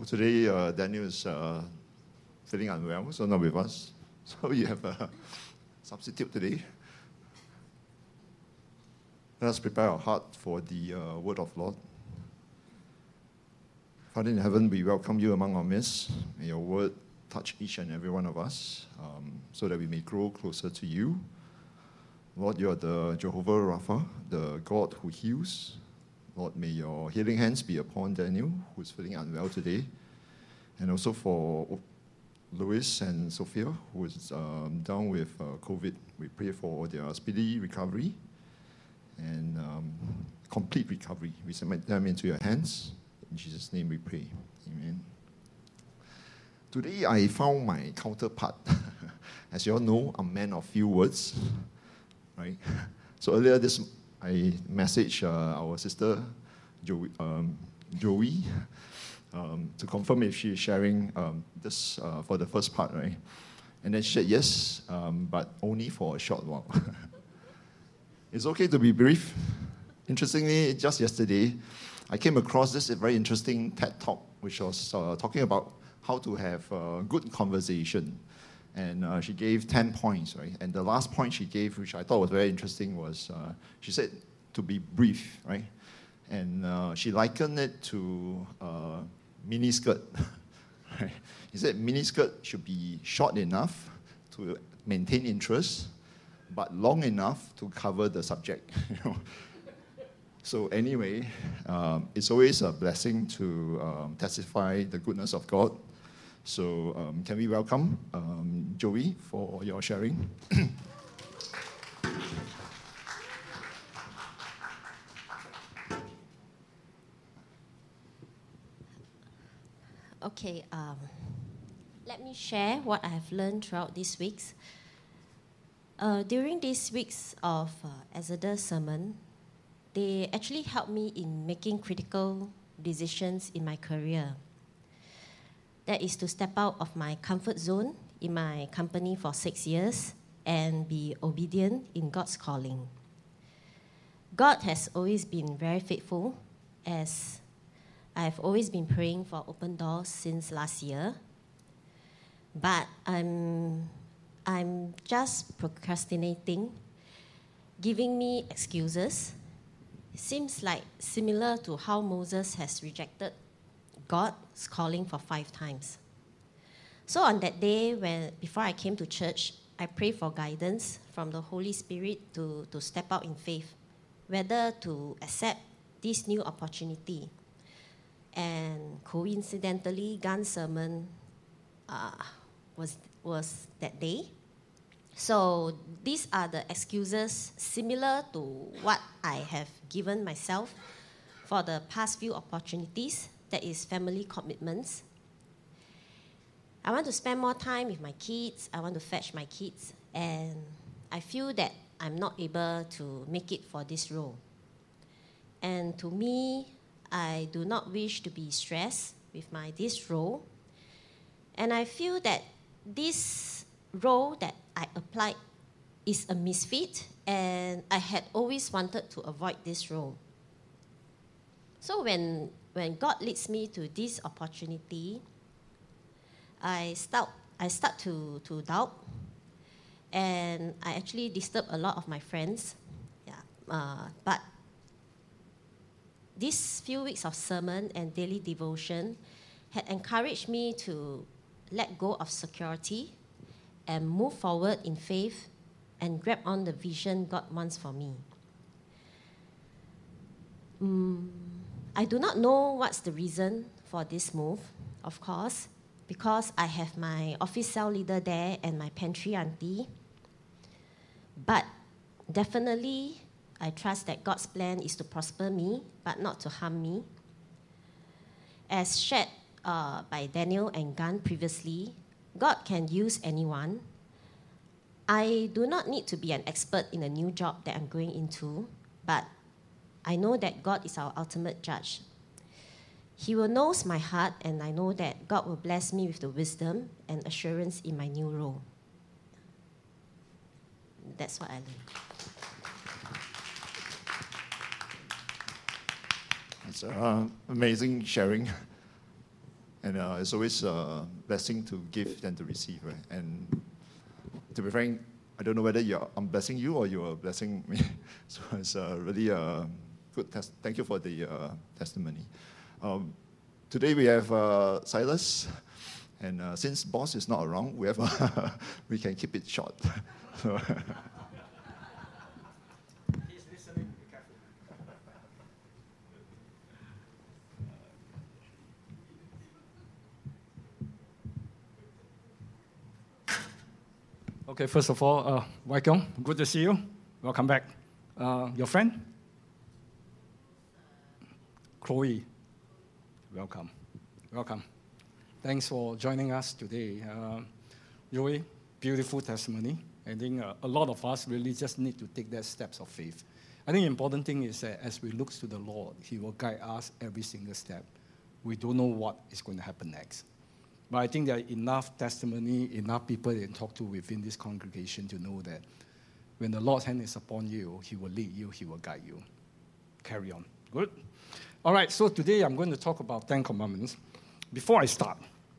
Well, today, Daniel is feeling unwell, so not with us. So you have a substitute today. Let us prepare our heart for the word of Lord. Father in heaven, we welcome you among our midst. May your word touch each and every one of us so that we may grow closer to you. Lord, you are the Jehovah Rapha, the God who heals. Lord, may your healing hands be upon Daniel, who is feeling unwell today. And also for Louis and Sophia, who is down with COVID. We pray for their speedy recovery and complete recovery. We submit them into your hands. In Jesus' name we pray. Amen. Today I found my counterpart. As you all know, I'm a man of few words. Right? So earlier I messaged our sister Joey to confirm if she is sharing this for the first part, right? And then she said yes, but only for a short while. It's okay to be brief. Interestingly, just yesterday, I came across this very interesting TED Talk, which was talking about how to have a good conversation. And she gave 10 points, right? And the last point she gave, which I thought was very interesting, was she said to be brief, right? And she likened it to miniskirt. Right? He said miniskirt should be short enough to maintain interest, but long enough to cover the subject. So anyway, it's always a blessing to testify the goodness of God. So can we welcome Joey for your sharing? Okay, let me share what I have learned throughout these weeks. During these weeks of Exodus sermon, they actually helped me in making critical decisions in my career. That is to step out of my comfort zone in my company for 6 years and be obedient in God's calling. God has always been very faithful, as I've always been praying for open doors since last year. But I'm just procrastinating, giving me excuses. It seems like similar to how Moses has rejected God's calling for 5 times. So on that day, before I came to church, I prayed for guidance from the Holy Spirit to step out in faith, whether to accept this new opportunity. And coincidentally, Gan's sermon was that day. So these are the excuses similar to what I have given myself for the past few opportunities, that is family commitments. I want to spend more time with my kids. I want to fetch my kids. And I feel that I'm not able to make it for this role. And to me, I do not wish to be stressed with this role. And I feel that this role that I applied is a misfit, and I had always wanted to avoid this role. So when God leads me to this opportunity, I start to doubt, and I actually disturb a lot of my friends. But these few weeks of sermon and daily devotion had encouraged me to let go of security and move forward in faith and grab on the vision God wants for me. I do not know what's the reason for this move, of course, because I have my office cell leader there and my pantry auntie. But definitely, I trust that God's plan is to prosper me, but not to harm me. As shared by Daniel and Gan previously, God can use anyone. I do not need to be an expert in a new job that I'm going into, but I know that God is our ultimate judge. He will know my heart, and I know that God will bless me with the wisdom and assurance in my new role. That's what I learned. It's amazing sharing. And it's always a blessing to give than to receive, right? And to be frank, I don't know whether I'm blessing you or you're blessing me. So it's really a good test. Thank you for the testimony. Today we have Silas, and since boss is not around, we can keep it short. So He's listening. Be careful. Okay, first of all, welcome. Good to see you. Welcome back. Your friend? Chloe. Welcome. Welcome. Thanks for joining us today. Joey, beautiful testimony. I think a lot of us really just need to take that steps of faith. I think the important thing is that as we look to the Lord, He will guide us every single step. We don't know what is going to happen next. But I think there are enough testimony, enough people that talk to within this congregation to know that when the Lord's hand is upon you, He will lead you, He will guide you. Carry on. Good? All right, so today I'm going to talk about 10 Commandments. Before I start,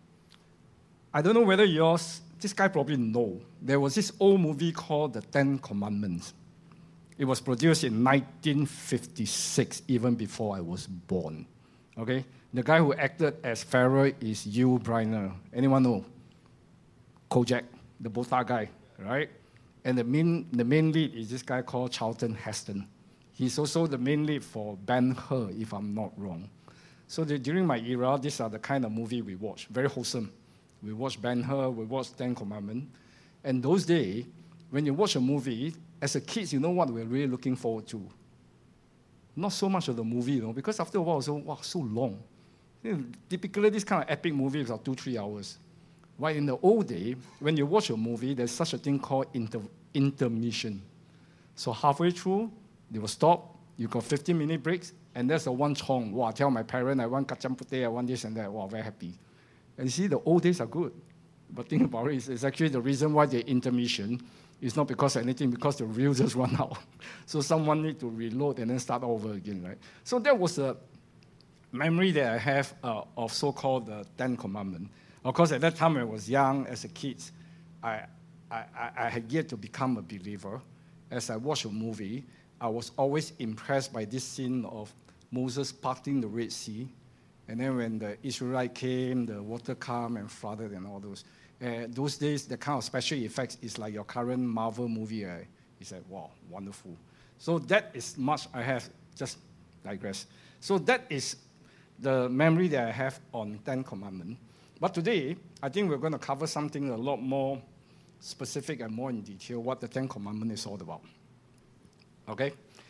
I don't know whether this guy probably know. There was this old movie called The 10 Commandments. It was produced in 1956, even before I was born. Okay? The guy who acted as Pharaoh is Yul Brynner. Anyone know? Kojak, the botak guy, right? And the main lead is this guy called Charlton Heston. He's also the main lead for Ben-Hur, if I'm not wrong. So during my era, these are the kind of movie we watch. Very wholesome. We watch Ben-Hur, we watch 10 Commandments. And those days, when you watch a movie, as a kid, you know what we're really looking forward to? Not so much of the movie, because after a while, so long. Typically, this kind of epic movies are 2-3 hours. While in the old day, when you watch a movie, there's such a thing called intermission. So halfway through, they will stop. You got 15-minute breaks, and there's a one chong. Wow, tell my parent I want kacang putih, I want this and that. Wow, very happy. And you see, the old days are good. But think about it, it's actually the reason why the intermission is not because of anything, because the reel just run out. So someone need to reload and then start over again, right? So that was a memory that I have of so-called the 10 Commandments. Of course, at that time when I was young, as a kid, I had yet to become a believer. As I watched a movie, I was always impressed by this scene of Moses parting the Red Sea. And then when the Israelite came, the water calm and flooded and all those. Those days, the kind of special effects is like your current Marvel movie. It's like, wow, wonderful. So that is much I have, just digress. So that is the memory that I have on 10 Commandments. But today, I think we're going to cover something a lot more specific and more in detail, what the 10 Commandments is all about. Okay?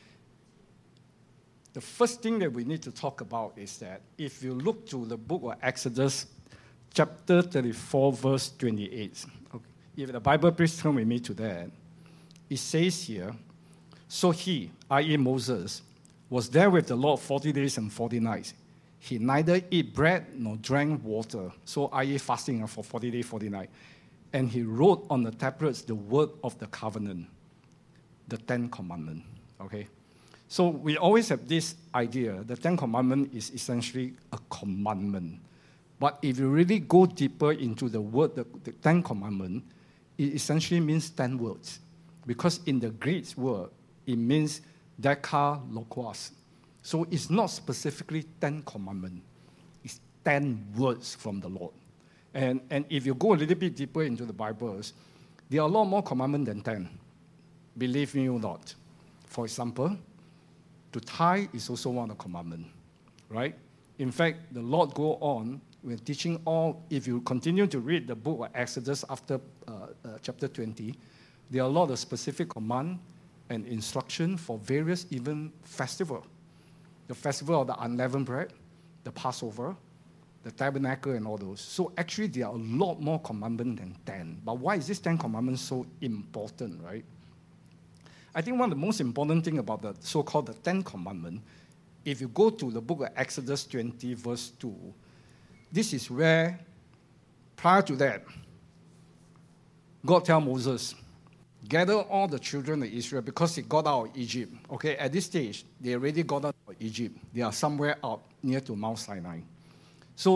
The first thing that we need to talk about is that if you look to the book of Exodus, chapter 34, verse 28. Okay. If the Bible, please turn with me to that. It says here, so he, i.e. Moses, was there with the Lord 40 days and 40 nights. He neither ate bread nor drank water. So i.e. fasting for 40 days, 40 nights. And he wrote on the tablets the word of the covenant, the 10 Commandments. Okay? So we always have this idea, the 10 Commandments is essentially a commandment. But if you really go deeper into the word, the 10 Commandments, it essentially means 10 words. Because in the Greek word, it means decalogos. So it's not specifically 10 Commandments. It's 10 words from the Lord. And if you go a little bit deeper into the Bibles, there are a lot more commandments than 10. Believe me or not. For example, to tithe is also one of the commandments, right? In fact, the Lord go on with teaching all. If you continue to read the book of Exodus after chapter 20, there are a lot of specific command and instruction for various even festival. The festival of the unleavened bread, the Passover, the tabernacle, and all those. So actually, there are a lot more commandments than 10. But why is this 10 commandments so important, right? I think one of the most important things about the so-called the 10 Commandments, if you go to the book of Exodus 20, verse 2, this is where, prior to that, God tells Moses, gather all the children of Israel because they got out of Egypt. Okay, at this stage, they already got out of Egypt. They are somewhere out near to Mount Sinai. So the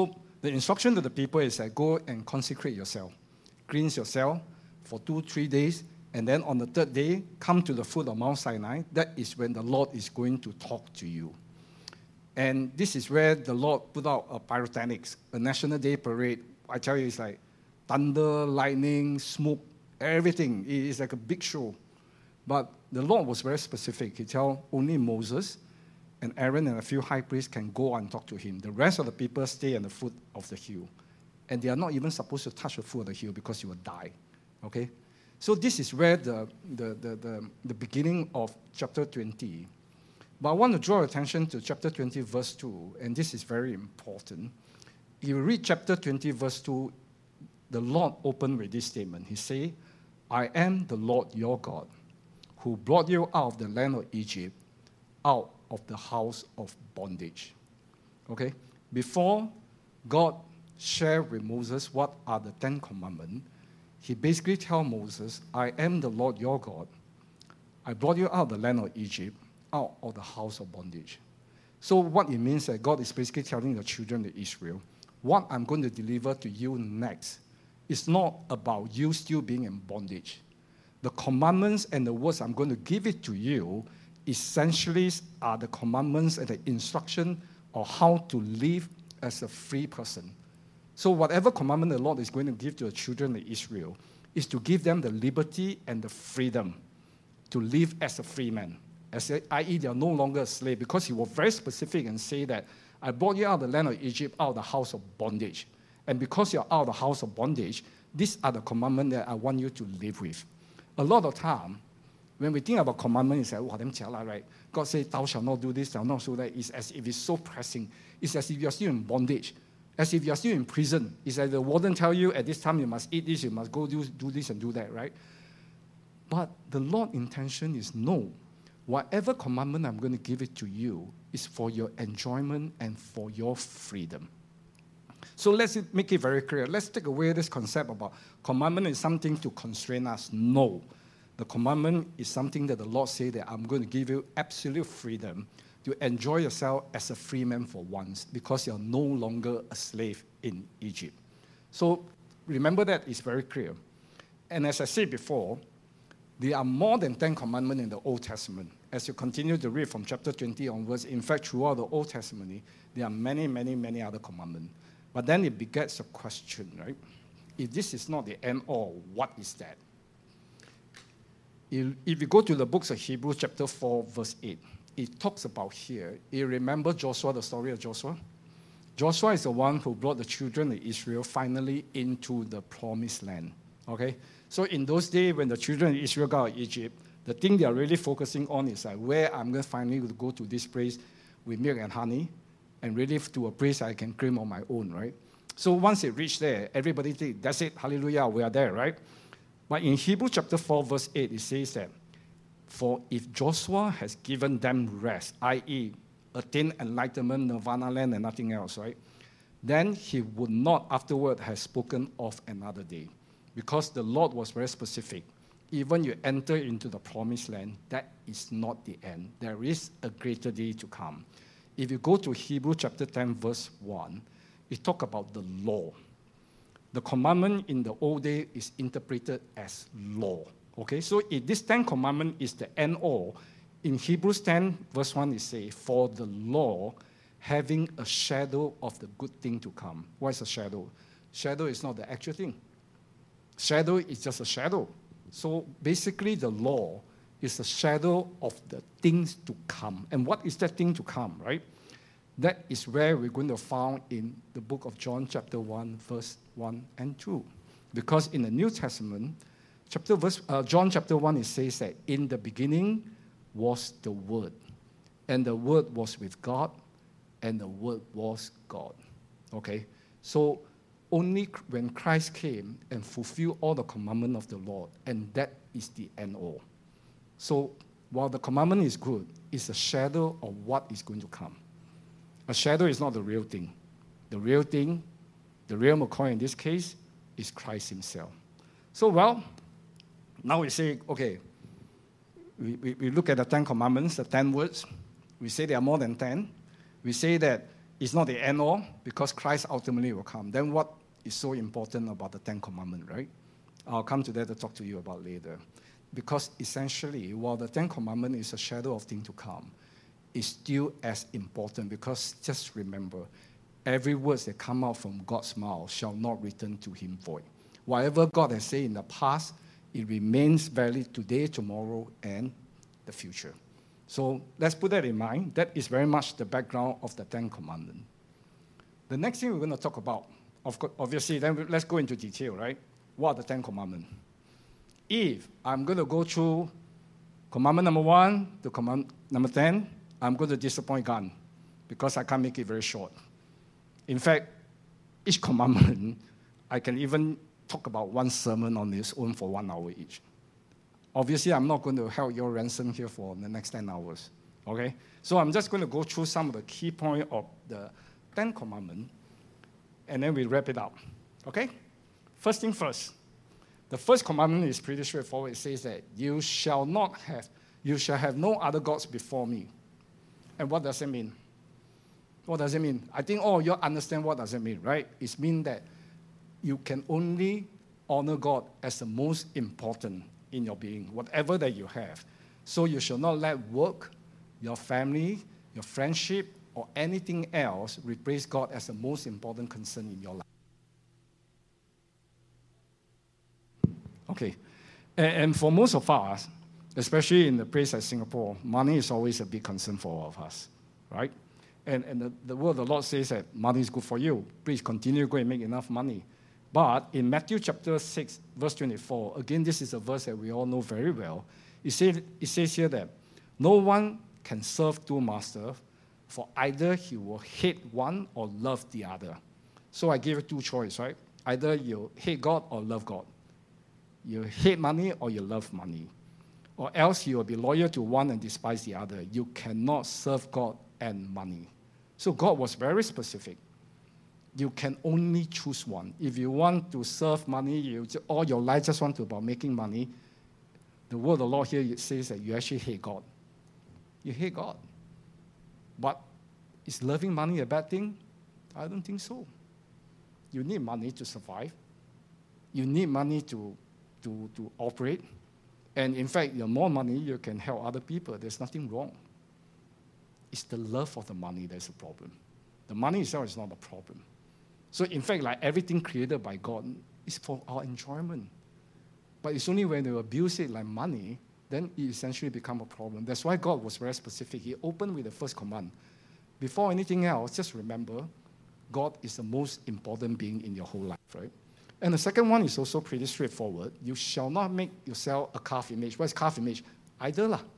The instruction to the people is that go and consecrate yourself, cleanse yourself for 2-3 days, and then on the third day, come to the foot of Mount Sinai. That is when the Lord is going to talk to you. And this is where the Lord put out a pyrotechnics, a National Day parade. I tell you, it's like thunder, lightning, smoke, everything. It is like a big show. But the Lord was very specific. He told only Moses and Aaron and a few high priests can go and talk to him. The rest of the people stay on the foot of the hill. And they are not even supposed to touch the foot of the hill because you will die. Okay? So this is where the beginning of chapter 20. But I want to draw attention to chapter 20, verse 2, and this is very important. If you read chapter 20, verse 2, the Lord opened with this statement. He said, I am the Lord your God, who brought you out of the land of Egypt, out of the house of bondage. Okay? Before God shared with Moses what are the 10 Commandments, he basically tells Moses, I am the Lord your God. I brought you out of the land of Egypt, out of the house of bondage. So what it means that God is basically telling the children of Israel, what I'm going to deliver to you next is not about you still being in bondage. The commandments and the words I'm going to give it to you essentially are the commandments and the instruction of how to live as a free person. So whatever commandment the Lord is going to give to the children of Israel is to give them the liberty and the freedom to live as a free man. I.e., they are no longer a slave, because he was very specific and say that I brought you out of the land of Egypt, out of the house of bondage. And because you're out of the house of bondage, these are the commandments that I want you to live with. A lot of time, when we think about commandments, it's like, wow, them jialat, right? God says, thou shalt not do this, thou not do that. It's as if it's so pressing. It's as if you're still in bondage. As if you're still in prison. It's like the warden tell you, at this time you must eat this, you must go do this and do that, right? But the Lord's intention is no. Whatever commandment I'm going to give it to you is for your enjoyment and for your freedom. So let's make it very clear. Let's take away this concept about commandment is something to constrain us. No. The commandment is something that the Lord said that I'm going to give you absolute freedom to enjoy yourself as a free man for once, because you're no longer a slave in Egypt. So remember that it's very clear. And as I said before, there are more than 10 commandments in the Old Testament. As you continue to read from chapter 20 onwards, in fact, throughout the Old Testament, there are many, many, many other commandments. But then it begets a question, right? If this is not the end all, what is that? If you go to the books of Hebrews chapter 4, verse 8, it talks about here, you remember Joshua, the story of Joshua? Joshua is the one who brought the children of Israel finally into the promised land, okay? So in those days, when the children of Israel got out of Egypt, the thing they are really focusing on is like where I'm going to finally go to this place with milk and honey, and really to a place I can claim on my own, right? So once they reach there, everybody thinks, that's it, hallelujah, we are there, right? But in Hebrews chapter 4, verse 8, it says that, for if Joshua has given them rest, i.e., attain enlightenment, nirvana land, and nothing else, right? Then he would not afterward have spoken of another day. Because the Lord was very specific. Even you enter into the promised land, that is not the end. There is a greater day to come. If you go to Hebrews chapter 10, verse 1, it talks about the law. The commandment in the old day is interpreted as law. Okay, so if this 10 commandment is the end all, in Hebrews 10, verse 1, it says, for the law having a shadow of the good thing to come. What is a shadow? Shadow is not the actual thing. Shadow is just a shadow. So basically the law is a shadow of the things to come. And what is that thing to come, right? That is where we're going to find in the book of John chapter 1, verse 1 and 2. Because in the New Testament, John chapter 1, it says that in the beginning was the Word, and the Word was with God, and the Word was God. Okay? So only when Christ came and fulfilled all the commandments of the Lord, and that is the end all. So while the commandment is good, it's a shadow of what is going to come. A shadow is not the real thing. The real thing, the real McCoy in this case, is Christ himself. So, well, now we say, okay, we look at the 10 commandments, the 10 words. We say there are more than 10. We say that it's not the end all, because Christ ultimately will come. Then what is so important about the Ten Commandments, right? I'll come to that to talk to you about later. Because essentially, while the Ten Commandments is a shadow of things to come, it's still as important, because just remember, every word that come out from God's mouth shall not return to him void. Whatever God has said in the past, it remains valid today, tomorrow, and the future. So let's put that in mind. That is very much the background of the Ten Commandments. The next thing we're going to talk about, obviously, then let's go into detail, right? What are the Ten Commandments? If I'm going to go through commandment number 1 to commandment number 10, I'm going to disappoint God because I can't make it very short. In fact, each commandment, I can even talk about one sermon on its own for 1 hour each. Obviously, I'm not going to held your ransom here for the next 10 hours, okay? So I'm just going to go through some of the key points of the Ten Commandments, and then we wrap it up, okay? First thing first, the first commandment is pretty straightforward. It says that you shall have no other gods before me. And what does it mean? What does it mean? I think all you understand what does it mean, right? It means that you can only honor God as the most important in your being, whatever that you have. So you shall not let work, your family, your friendship, or anything else replace God as the most important concern in your life. Okay. And for most of us, especially in the place like Singapore, money is always a big concern for all of us, right? And the word of the Lord says that money is good for you. Please continue to go and make enough money. But in Matthew chapter 6, verse 24, again, this is a verse that we all know very well. It says here that no one can serve two masters, for either he will hate one or love the other. So I give you two choices, right? Either you hate God or love God. You hate money or you love money. Or else you will be loyal to one and despise the other. You cannot serve God and money. So God was very specific. You can only choose one. If you want to serve money, all your life just want to about making money, the word of the Lord here says that you actually hate God. You hate God. But is loving money a bad thing? I don't think so. You need money to survive. You need money to operate. And in fact, the more money, you can help other people. There's nothing wrong. It's the love of the money that's a problem. The money itself is not a problem. So in fact, like everything created by God is for our enjoyment. But it's only when you abuse it like money, then it essentially becomes a problem. That's why God was very specific. He opened with the first command. Before anything else, just remember, God is the most important being in your whole life, right? And the second one is also pretty straightforward. You shall not make yourself a calf image. What is calf image? Idol lah.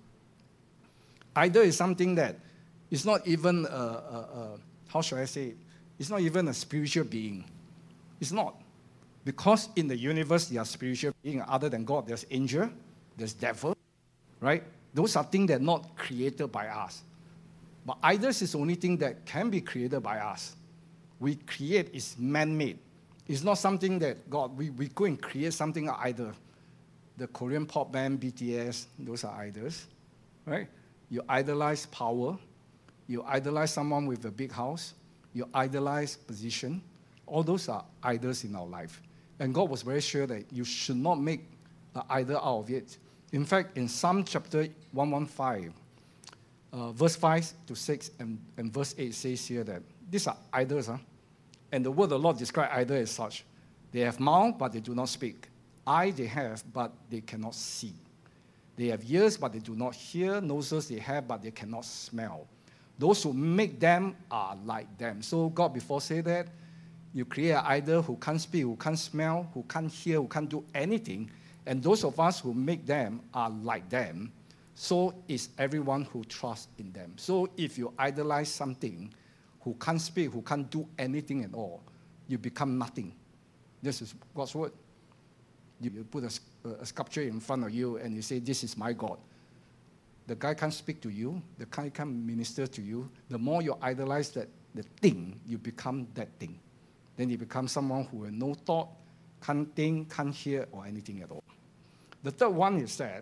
Idol is something that is not even how should I say it? It's not even a spiritual being. It's not. Because in the universe, there are spiritual beings other than God. There's angel, there's devil, right? Those are things that are not created by us. But idols is the only thing that can be created by us. We create is man-made. It's not something that God, we go and create something either. The Korean pop band, BTS, those are idols, right? You idolize power. You idolize someone with a big house. You idolize position. All those are idols in our life. And God was very sure that you should not make an idol out of it. In fact, in Psalm chapter 115, verse 5 to 6 and verse 8 says here that these are idols. Huh? And the word of the Lord describes idol as such. They have mouth, but they do not speak. Eye they have, but they cannot see. They have ears, but they do not hear. Noses they have, but they cannot smell. Those who make them are like them. So God before said that, you create an idol who can't speak, who can't smell, who can't hear, who can't do anything. And those of us who make them are like them. So is everyone who trusts in them. So if you idolize something who can't speak, who can't do anything at all, you become nothing. This is God's word. You put a sculpture in front of you and you say, this is my God. The guy can't speak to you. The guy can't minister to you. The more you idolize the thing, you become that thing. Then you become someone who has no thought, can't think, can't hear, or anything at all. The third one is that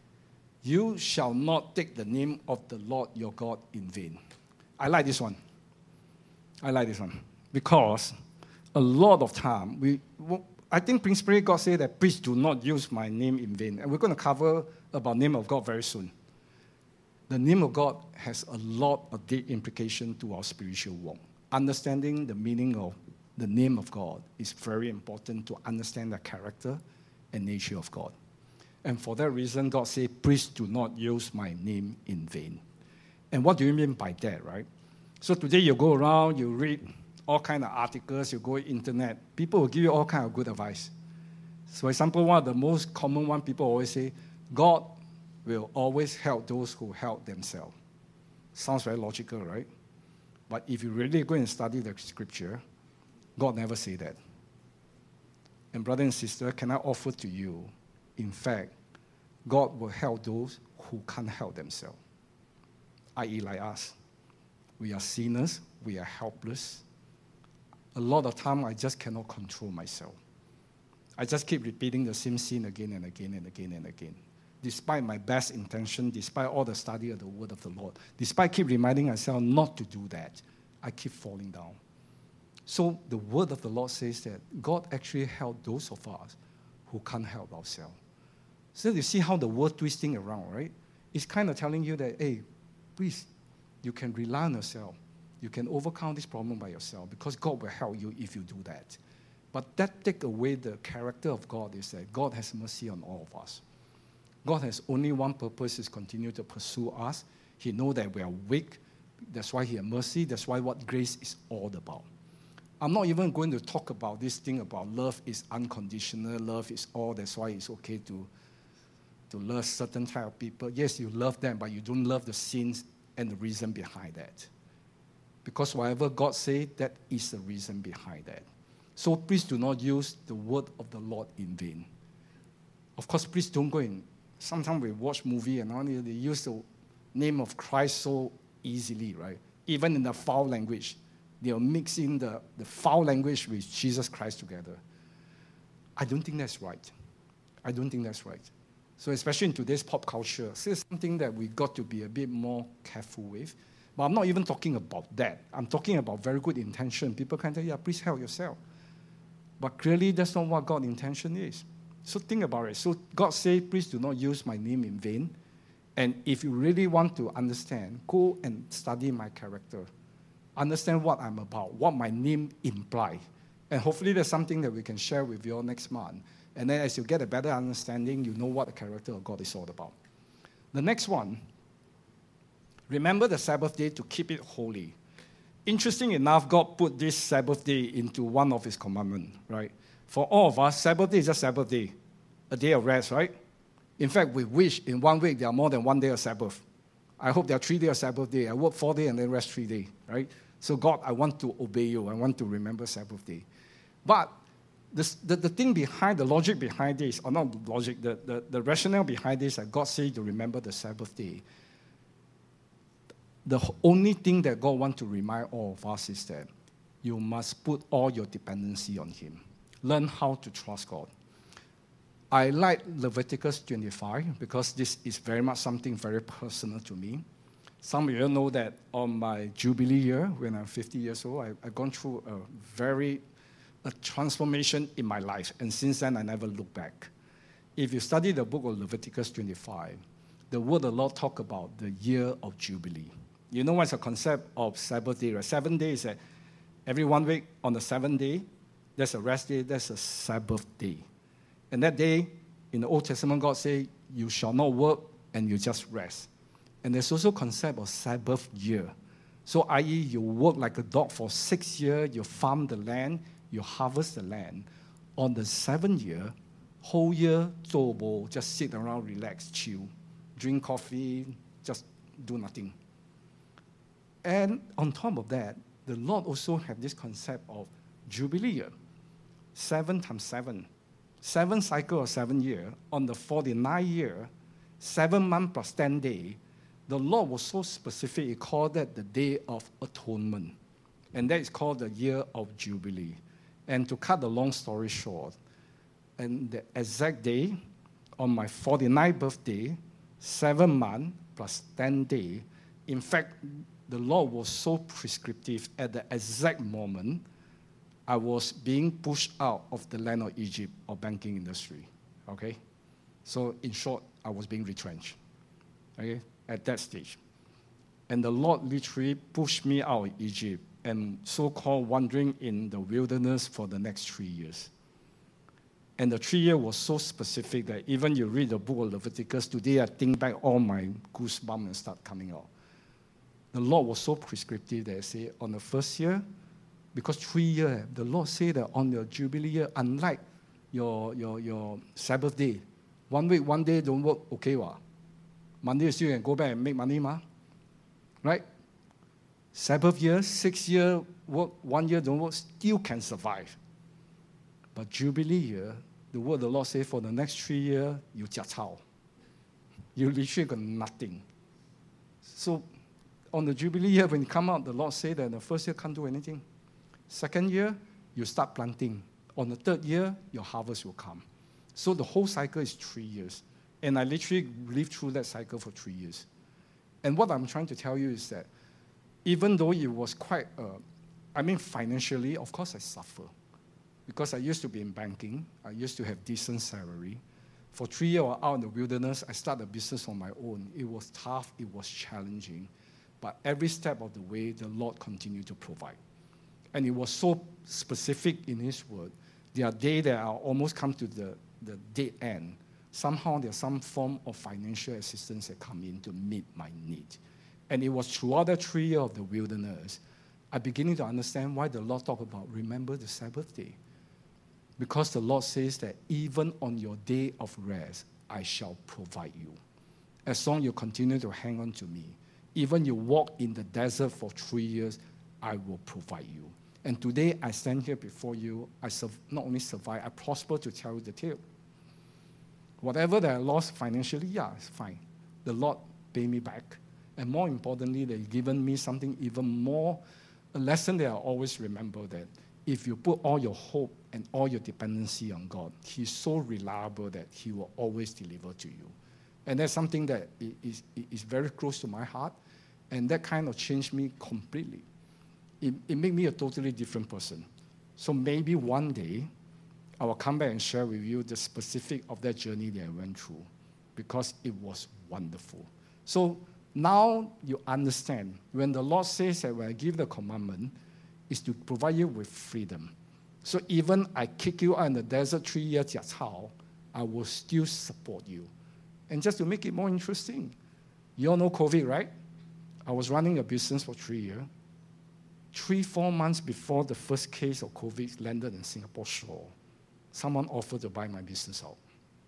you shall not take the name of the Lord your God in vain. I like this one. I like this one. Because a lot of time, I think principally God said that please do not use my name in vain. And we're going to cover about name of God very soon. The name of God has a lot of deep implication to our spiritual walk. Understanding the meaning of the name of God is very important to understand the character and nature of God. And for that reason, God said, please do not use my name in vain. And what do you mean by that, right? So today you go around, you read all kind of articles, you go on internet, people will give you all kind of good advice. So for example, one of the most common one, people always say, God will always help those who help themselves. Sounds very logical, right? But if you really go and study the scripture, God never say that. And brother and sister, can I offer to you, in fact, God will help those who can't help themselves, i.e. like us. We are sinners, we are helpless. A lot of time, I just cannot control myself. I just keep repeating the same sin again and again and again and again. Despite my best intention, despite all the study of the word of the Lord, despite keep reminding myself not to do that, I keep falling down. So the word of the Lord says that God actually helped those of us who can't help ourselves. So you see how the word twisting around, right? It's kind of telling you that, hey, please, you can rely on yourself. You can overcome this problem by yourself because God will help you if you do that. But that takes away the character of God is that God has mercy on all of us. God has only one purpose, is continue to pursue us. He knows that we are weak. That's why He has mercy. That's why what grace is all about. I'm not even going to talk about this thing about love is unconditional, love is all. That's why it's okay to love certain type of people. Yes, you love them, but you don't love the sins and the reason behind that. Because whatever God said, that is the reason behind that. So please do not use the word of the Lord in vain. Of course, please don't go in. Sometimes we watch movie and only they use the name of Christ so easily, right? Even in the foul language. They'll mix in the foul language with Jesus Christ together. I don't think that's right. I don't think that's right. So especially in today's pop culture, it's something that we got to be a bit more careful with. But I'm not even talking about that. I'm talking about very good intention. People can say, yeah, please help yourself. But clearly, that's not what God's intention is. So think about it. So God said, please do not use my name in vain. And if you really want to understand, go and study my character. Understand what I'm about, what my name implies. And hopefully there's something that we can share with you all next month. And then as you get a better understanding, you know what the character of God is all about. The next one, remember the Sabbath day to keep it holy. Interesting enough, God put this Sabbath day into one of His commandments, right? For all of us, Sabbath day is just Sabbath day, a day of rest, right? In fact, we wish in 1 week there are more than 1 day of Sabbath. I hope there are 3 days of Sabbath day. I work 4 days and then rest 3 days, right? So God, I want to obey you. I want to remember Sabbath day. But the thing behind, the logic behind this, or not the logic, the rationale behind this, that God said to remember the Sabbath day, the only thing that God wants to remind all of us is that you must put all your dependency on Him. Learn how to trust God. I like Leviticus 25 because this is very much something very personal to me. Some of you know that on my Jubilee year, when I'm 50 years old, I've gone through a transformation in my life. And since then, I never look back. If you study the book of Leviticus 25, the word of the Lord talk about the year of Jubilee. You know what's the concept of Sabbath day, right? 7 days, every 1 week on the 7th day, there's a rest day, there's a Sabbath day. And that day, in the Old Testament, God said, you shall not work and you just rest. And there's also a concept of Sabbath year. So, i.e., you work like a dog for 6 years, you farm the land, you harvest the land. On the 7th year, whole year, just sit around, relax, chill, drink coffee, just do nothing. And on top of that, the Lord also had this concept of Jubilee year, 7 times 7. 7 cycle of 7 years. On the 49th year, 7 months plus 10 days, the Lord was so specific, He called that the Day of Atonement. And that is called the Year of Jubilee. And to cut the long story short, and the exact day, on my 49th birthday, 7 months plus 10 days, in fact, the law was so prescriptive at the exact moment I was being pushed out of the land of Egypt or banking industry. Okay? So in short, I was being retrenched. Okay? At that stage. And the Lord literally pushed me out of Egypt and so-called wandering in the wilderness for the next 3 years. And the 3 years was so specific that even you read the book of Leviticus, today I think back, all my goosebumps and start coming out. The Lord was so prescriptive that I say, on the first year, because 3 years, the Lord said that on your Jubilee year, unlike your Sabbath day, 1 week, 1 day don't work, okay, what? Monday you still can go back and make money, ma? Right? Sabbath year, 6 year work, 1 year don't work, still can survive. But Jubilee year, the word the Lord says, for the next 3 years, you just how. You literally got nothing. So on the Jubilee year, when you come out, the Lord said that the first year can't do anything. Second year, you start planting. On the third year, your harvest will come. So the whole cycle is 3 years. And I literally lived through that cycle for 3 years. And what I'm trying to tell you is that even though it was quite, financially, of course I suffer. Because I used to be in banking. I used to have decent salary. For 3 years out in the wilderness, I started a business on my own. It was tough. It was challenging. But every step of the way, the Lord continued to provide. And it was so specific in His word. There are days that I almost come to the dead end. Somehow there's some form of financial assistance that come in to meet my need. And it was throughout the 3 years of the wilderness, I beginning to understand why the Lord talked about remember the Sabbath day. Because the Lord says that even on your day of rest, I shall provide you. As long as you continue to hang on to me, even you walk in the desert for 3 years, I will provide you. And today I stand here before you, I not only survive, I prosper to tell you the tale. Whatever that I lost financially, yeah, it's fine. The Lord paid me back. And more importantly, they've given me something even more, a lesson that I always remember, that if you put all your hope and all your dependency on God, He's so reliable that He will always deliver to you. And that's something that is very close to my heart, and that kind of changed me completely. It made me a totally different person. So maybe one day, I will come back and share with you the specific of that journey that I went through, because it was wonderful. So now you understand, when the Lord says that when I give the commandment, is to provide you with freedom. So even I kick you out in the desert 3 years, that's how I will still support you. And just to make it more interesting, you all know COVID, right? I was running a business for 3 years. 3-4 months before the first case of COVID landed in Singapore shore, someone offered to buy my business out.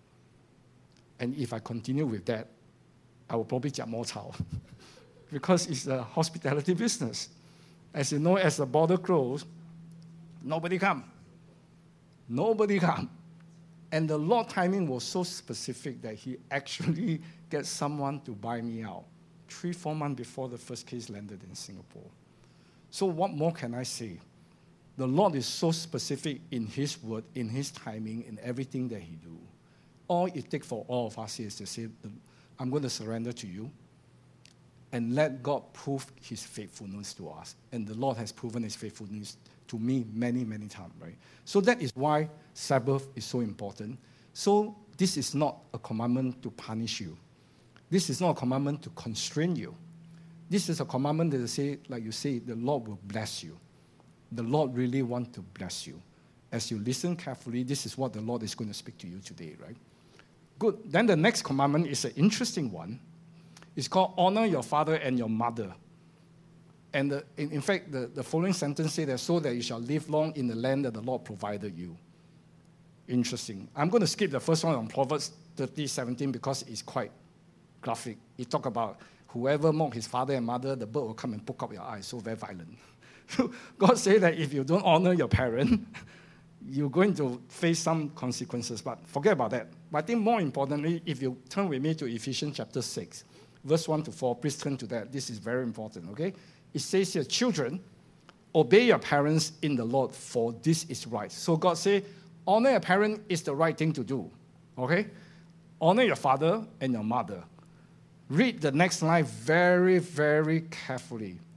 And if I continue with that, I will probably get more child because it's a hospitality business. As you know, as the border closed, nobody come. Nobody come. And the Lord timing was so specific that He actually gets someone to buy me out 3-4 months before the first case landed in Singapore. So what more can I say? The Lord is so specific in His word, in His timing, in everything that He do. All it takes for all of us is to say, I'm going to surrender to you and let God prove His faithfulness to us. And the Lord has proven His faithfulness to me many, many times, right? So that is why Sabbath is so important. So this is not a commandment to punish you. This is not a commandment to constrain you. This is a commandment that say, like you say, the Lord will bless you. The Lord really wants to bless you. As you listen carefully, this is what the Lord is going to speak to you today, right? Good. Then the next commandment is an interesting one. It's called honor your father and your mother. And in fact, the following sentence says that so that you shall live long in the land that the Lord provided you. Interesting. I'm going to skip the first one on Proverbs 30:17 because it's quite graphic. It talks about whoever mock his father and mother, the bird will come and poke out your eyes. So very violent. God said that if you don't honor your parent, you're going to face some consequences. But forget about that. But I think more importantly, if you turn with me to Ephesians chapter 6, verse 1-4, please turn to that. This is very important, okay? It says here, children, obey your parents in the Lord, for this is right. So God said, honor your parent is the right thing to do, okay? Honor your father and your mother. Read the next line very, very carefully.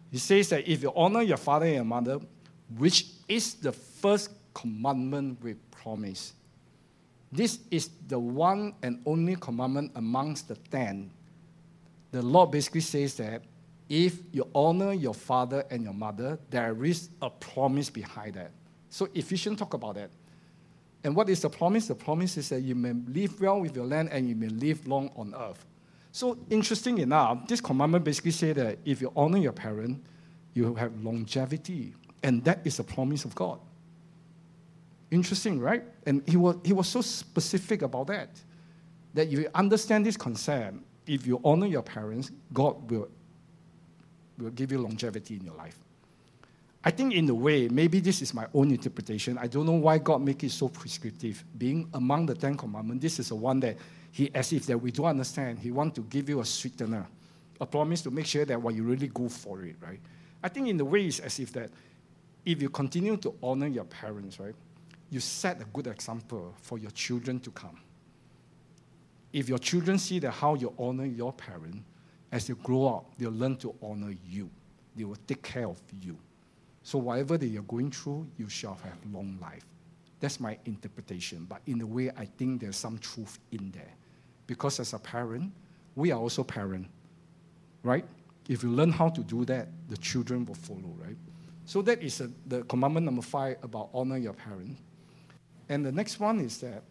He says that if you honor your father and your mother, which is the first commandment with promise. This is the one and only commandment amongst the 10. The Lord basically says that if you honor your father and your mother, there is a promise behind that. So Ephesians talk about that. And what is the promise? The promise is that you may live well with your land and you may live long on earth. So interesting enough, this commandment basically says that if you honor your parent, you will have longevity. And that is a promise of God. Interesting, right? And he was so specific about that you understand this concept. If you honor your parents, God will give you longevity in your life. I think in a way, maybe this is my own interpretation. I don't know why God make it so prescriptive. Being among the 10 commandments, this is the one that as if that we don't understand, he want to give you a sweetener, a promise to make sure that you really go for it, right? I think in a way it's as if that if you continue to honor your parents, right, you set a good example for your children to come. If your children see that how you honor your parents, as they grow up, they'll learn to honor you. They will take care of you. So whatever that you're going through, you shall have long life. That's my interpretation. But in a way, I think there's some truth in there. Because as a parent, we are also parents, right? If you learn how to do that, the children will follow, right? So that is the commandment number 5 about honor your parents. And the next one is that,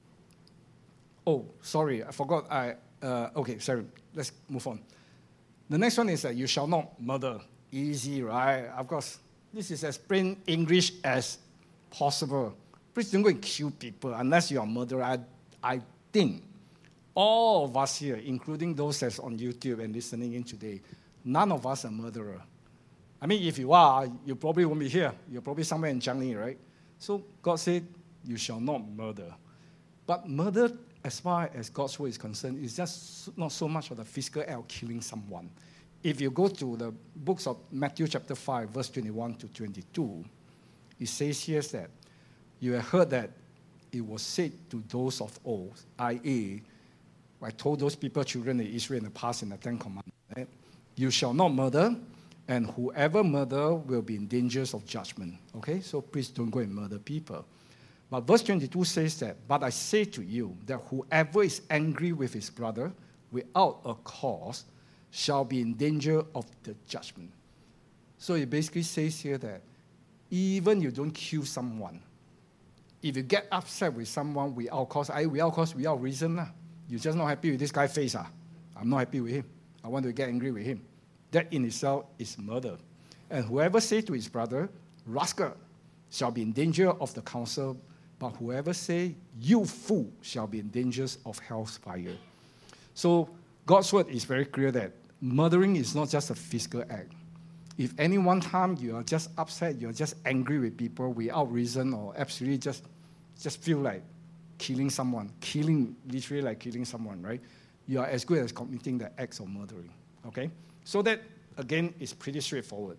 oh, sorry, I forgot. Okay, sorry, let's move on. The next one is that you shall not murder. Easy, right? Of course, this is as plain English as possible. Please don't go and kill people unless you are a murderer. I think all of us here, including those that's on YouTube and listening in today, none of us are murderer. I mean, if you are, you probably won't be here. You're probably somewhere in Changi, right? So God said, you shall not murder. But murder, as far as God's word is concerned, is just not so much of the physical act of killing someone. If you go to the books of Matthew chapter 5, verse 21 to 22, it says here that you have heard that it was said to those of old, i.e., I told those people, children of Israel in the past in the 10 Commandments, right? You shall not murder, and whoever murder will be in danger of judgment. Okay, so please don't go and murder people. But verse 22 says that, but I say to you that whoever is angry with his brother without a cause shall be in danger of the judgment. So it basically says here that even you don't kill someone, if you get upset with someone without cause, without reason, you're just not happy with this guy's face. I'm not happy with him. I want to get angry with him. That in itself is murder. And whoever says to his brother, rascal, shall be in danger of the council, but whoever say, you fool, shall be in danger of hell's fire. So God's word is very clear that murdering is not just a physical act. If any one time you are just upset, you're just angry with people without reason or absolutely just feel like killing someone, literally like killing someone, right? You are as good as committing the acts of murdering, okay? So that, again, is pretty straightforward.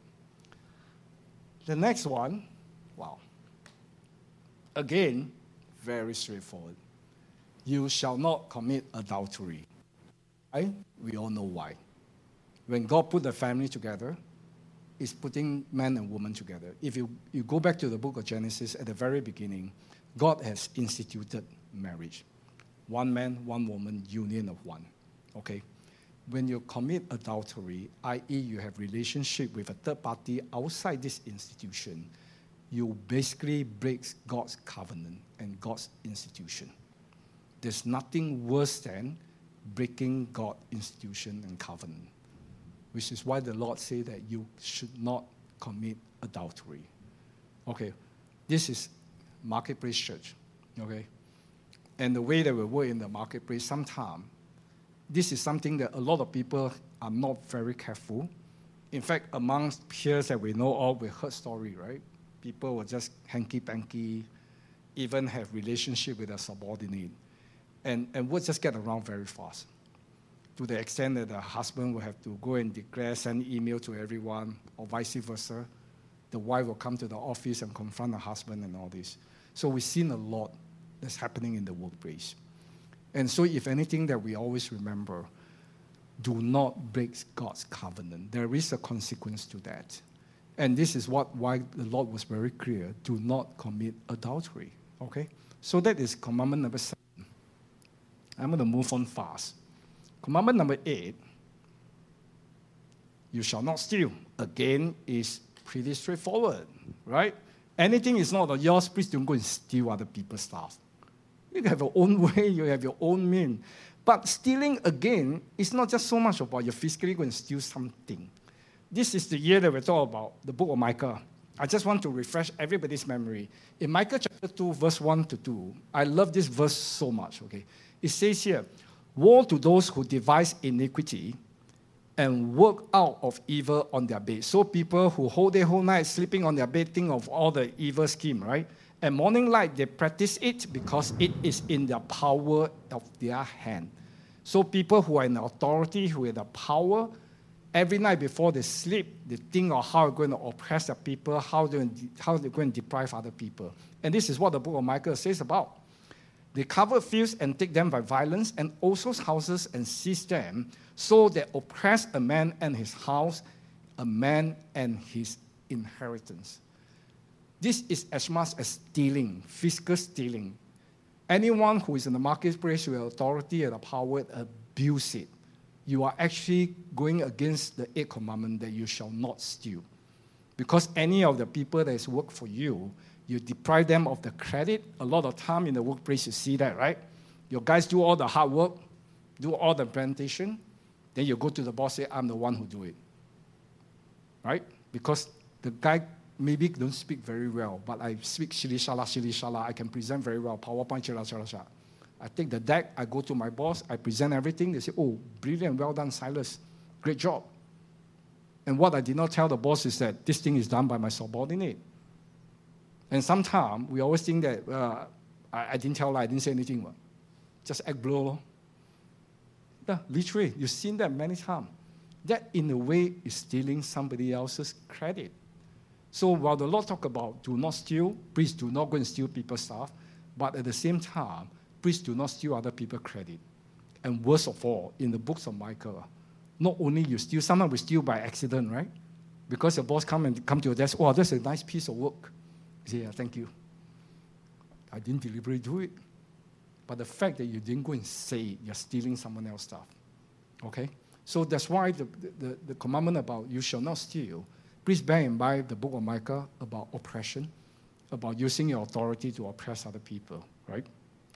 The next one, wow. Again, very straightforward. You shall not commit adultery. Right? We all know why. When God put the family together, He's putting man and woman together. If you go back to the book of Genesis, at the very beginning, God has instituted marriage. One man, one woman, union of one. Okay? When you commit adultery, i.e. you have relationship with a third party outside this institution, you basically break God's covenant and God's institution. There's nothing worse than breaking God's institution and covenant, which is why the Lord said that you should not commit adultery. Okay, this is marketplace church, okay? And the way that we work in the marketplace, sometimes, this is something that a lot of people are not very careful. In fact, amongst peers that we know of, we heard story, right? People will just hanky-panky, even have relationship with a subordinate. And word just get around very fast, to the extent that the husband will have to go and declare, send email to everyone, or vice versa. The wife will come to the office and confront the husband and all this. So we've seen a lot that's happening in the workplace. And so if anything that we always remember, do not break God's covenant. There is a consequence to that. And this is why the Lord was very clear. Do not commit adultery. Okay? So that is commandment number 7. I'm going to move on fast. Commandment number 8. You shall not steal. Again, is pretty straightforward, right? Anything is not yours, please don't go and steal other people's stuff. You have your own way, you have your own mean. But stealing, again, is not just so much about you physically going to steal something. This is the year that we're talking about, the book of Micah. I just want to refresh everybody's memory. In Micah chapter 2, verse 1 to 2, I love this verse so much, okay? It says here, woe to those who devise iniquity and work out of evil on their bed. So people who whole day, whole night sleeping on their bed think of all the evil scheme, right? And morning light, they practice it because it is in the power of their hand. So people who are in authority, who have the power, every night before they sleep, they think of how they're going to oppress the people, how they're going to deprive other people. And this is what the book of Micah says about. They cover fields and take them by violence, and also houses and seize them. So they oppress a man and his house, a man and his inheritance. This is as much as stealing, physical stealing. Anyone who is in the marketplace with authority and the power abuse it. You are actually going against the 8th commandment that you shall not steal. Because any of the people that has worked for you, you deprive them of the credit. A lot of time in the workplace, you see that, right? Your guys do all the hard work, do all the presentation, then you go to the boss and say, I'm the one who do it. Right? Because the guy maybe don't speak very well, but I speak shili shala, I can present very well, PowerPoint, shala. I take the deck, I go to my boss, I present everything, they say, oh, brilliant, well done, Silas, great job. And what I did not tell the boss is that this thing is done by my subordinate. And sometimes we always think that I didn't tell, I didn't say anything. Just act blur. Yeah, literally, you've seen that many times. That, in a way, is stealing somebody else's credit. So while the Lord talk about do not steal, please do not go and steal people's stuff. But at the same time, please do not steal other people's credit. And worst of all, in the books of Micah, not only you steal, sometimes we steal by accident, right? Because your boss come to your desk, oh, that's a nice piece of work. You say, yeah, thank you. I didn't deliberately do it. But the fact that you didn't go and say it, you're stealing someone else's stuff. Okay? So that's why the commandment about you shall not steal, please bear in mind the book of Micah about oppression, about using your authority to oppress other people, right?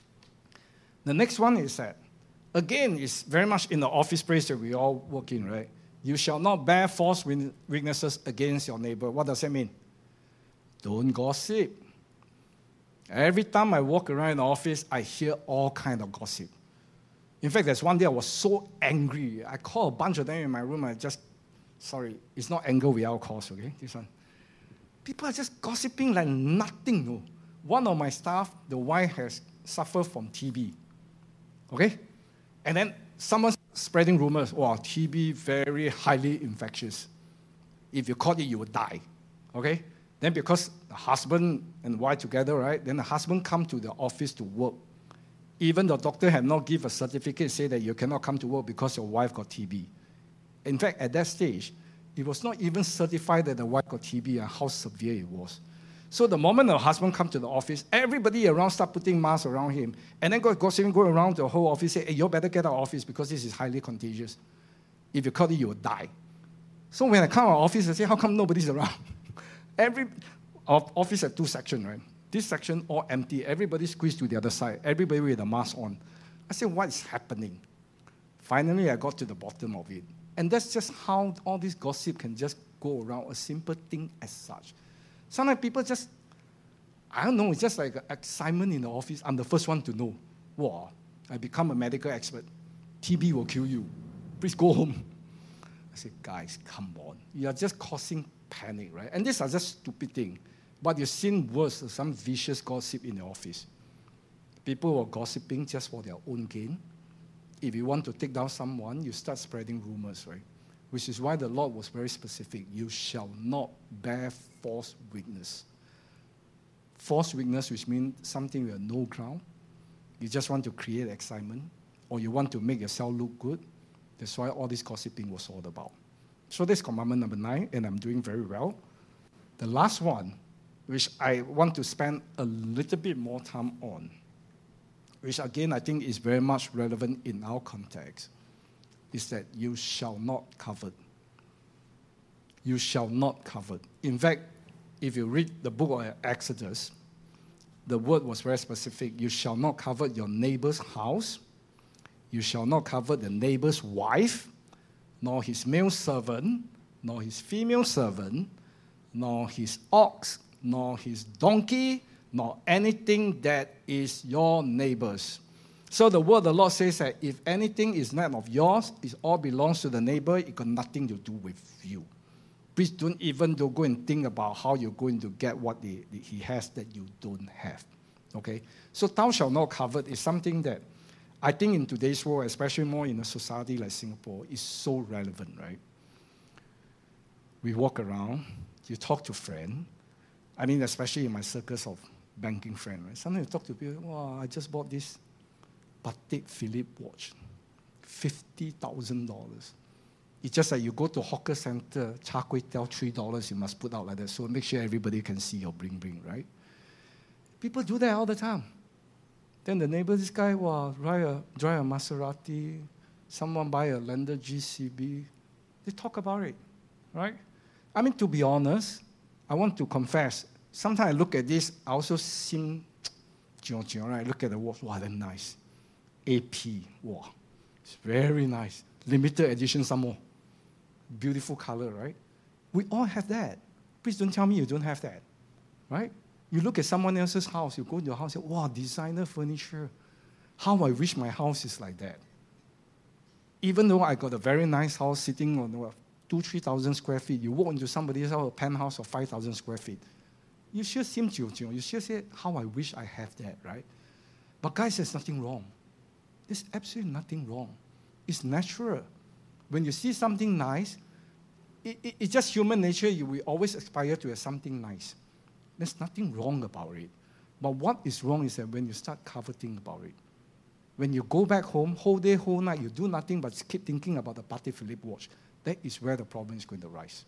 The next one is that, again, it's very much in the office place that we all work in, right? You shall not bear false witnesses against your neighbor. What does that mean? Don't gossip. Every time I walk around in the office, I hear all kinds of gossip. In fact, there's one day I was so angry. I called a bunch of them in my room. Sorry, it's not anger without cause, okay? This one. People are just gossiping like nothing. No. One of my staff, the wife has suffered from TB. Okay? And then someone's spreading rumors. Wow, TB, very highly infectious. If you caught it, you would die. Okay? Then because the husband and wife together, right? Then the husband come to the office to work. Even the doctor had not give a certificate say that you cannot come to work because your wife got TB. In fact, at that stage, it was not even certified that the wife got TB and how severe it was. So the moment the husband come to the office, everybody around start putting masks around him. And then gossiping, go around the whole office, say, hey, you better get out of office because this is highly contagious. If you caught it, you will die. So when I come to our office, I say, how come nobody's around? Our office had 2 sections, right? This section all empty. Everybody squeezed to the other side. Everybody with a mask on. I said, what is happening? Finally, I got to the bottom of it. And that's just how all this gossip can just go around, a simple thing as such. Sometimes people just, I don't know, it's just like an excitement in the office. I'm the first one to know. Wow, I become a medical expert. TB will kill you. Please go home. I said, guys, come on. You are just causing panic, right? And these are just stupid things. But you've seen worse, some vicious gossip in the office. People were gossiping just for their own gain. If you want to take down someone, you start spreading rumors, right? Which is why the Lord was very specific. You shall not bear false witness. False witness, which means something with no ground. You just want to create excitement, or you want to make yourself look good. That's why all this gossiping was all about. So that's commandment number 9, and I'm doing very well. The last one, which I want to spend a little bit more time on, which again I think is very much relevant in our context, is that you shall not covet. You shall not covet. In fact, if you read the book of Exodus, the word was very specific. You shall not covet your neighbor's house. You shall not covet the neighbor's wife, nor his male servant, nor his female servant, nor his ox, nor his donkey, nor anything that is your neighbor's. So the word of the Lord says that if anything is not of yours, it all belongs to the neighbor, it got nothing to do with you. Please don't even go and think about how you're going to get what he has that you don't have. Okay? So thou shalt not covet is something that I think in today's world, especially more in a society like Singapore, is so relevant, right? We walk around, you talk to friends. I mean, especially in my circles of banking friends, right? Sometimes you talk to people, wow, I just bought this Patek Philippe watch, $50,000. It's just like you go to hawker center, char kway teow, $3, you must put out like that. So make sure everybody can see your bling, right? People do that all the time. Then the neighbor, this guy, wow, drive a Maserati, someone buy a Lander GCB. They talk about it, right? I mean, to be honest, I want to confess, sometimes I look at this, I also seem, right? Look at the watch, wow, they're nice. AP, wow, it's very nice. Limited edition some more. Beautiful color, right? We all have that. Please don't tell me you don't have that, right? You look at someone else's house, you go to your house, you say, wow, designer furniture. How I wish my house is like that. Even though I got a very nice house sitting on 2,000-3,000 square feet, you walk into somebody's house, a penthouse of 5,000 square feet. You sure seem you sure say, how I wish I have that, right? But guys, there's nothing wrong. There's absolutely nothing wrong. It's natural. When you see something nice, it's just human nature. You will always aspire to have something nice. There's nothing wrong about it. But what is wrong is that when you start coveting about it, when you go back home, whole day, whole night, you do nothing but keep thinking about the Patek Philippe watch, that is where the problem is going to rise.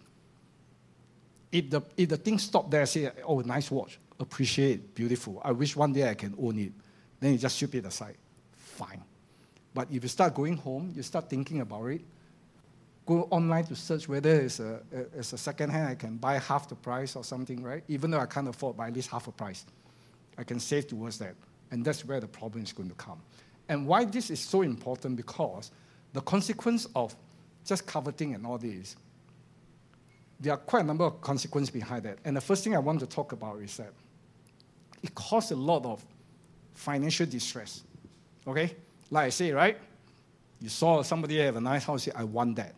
If the thing stopped there, say, oh, nice watch, appreciate it, beautiful. I wish one day I can own it. Then you just sweep it aside. Fine. But if you start going home, you start thinking about it, go online to search whether it's a second hand, I can buy half the price or something, right? Even though I can't afford, by at least half a price. I can save towards that. And that's where the problem is going to come. And why this is so important, because the consequence of just coveting and all this, there are quite a number of consequences behind that. And the first thing I want to talk about is that it causes a lot of financial distress, okay? Like I say, right? You saw somebody have a nice house, say, I want that.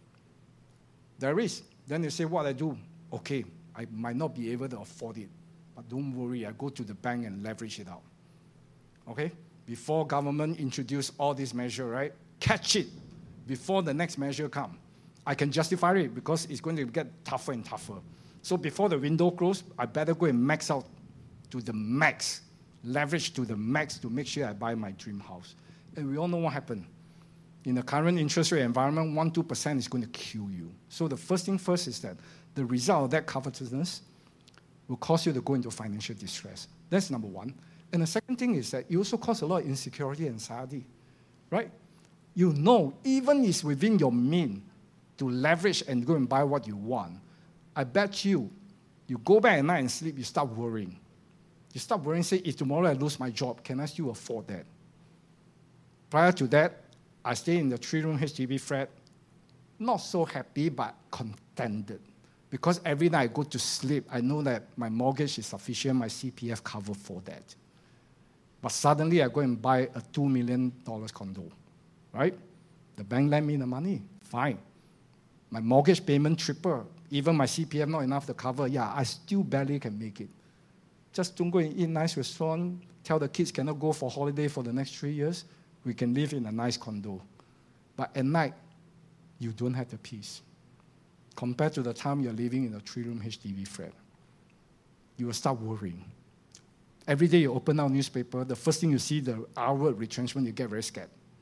There is. Then you say, what I do? Okay, I might not be able to afford it, but don't worry, I go to the bank and leverage it out. Okay? Before government introduce all these measures, right? Catch it before the next measure come. I can justify it because it's going to get tougher and tougher. So before the window close, I better go and max out to the max, leverage to the max to make sure I buy my dream house. And we all know what happened. In the current interest rate environment, 1-2% is going to kill you. So the first thing first is that the result of that covetousness will cause you to go into financial distress. That's number one. And the second thing is that it also causes a lot of insecurity and anxiety, right? You know, even if it's within your means to leverage and go and buy what you want, I bet you go back at night and sleep, you start worrying. You start worrying, say, if tomorrow I lose my job, can I still afford that? Prior to that, I stay in the 3-room HDB flat, not so happy, but contented. Because every night I go to sleep, I know that my mortgage is sufficient, my CPF cover for that. But suddenly I go and buy a $2 million condo, right? The bank lend me the money, fine. My mortgage payment triple, even my CPF not enough to cover, yeah, I still barely can make it. Just don't go and eat nice restaurant, tell the kids cannot go for holiday for the next 3 years, we can live in a nice condo. But at night, you don't have the peace. Compared to the time you're living in a 3-room HDB flat, you will start worrying. Every day you open out newspaper, the first thing you see, the R word retrenchment, you get very scared.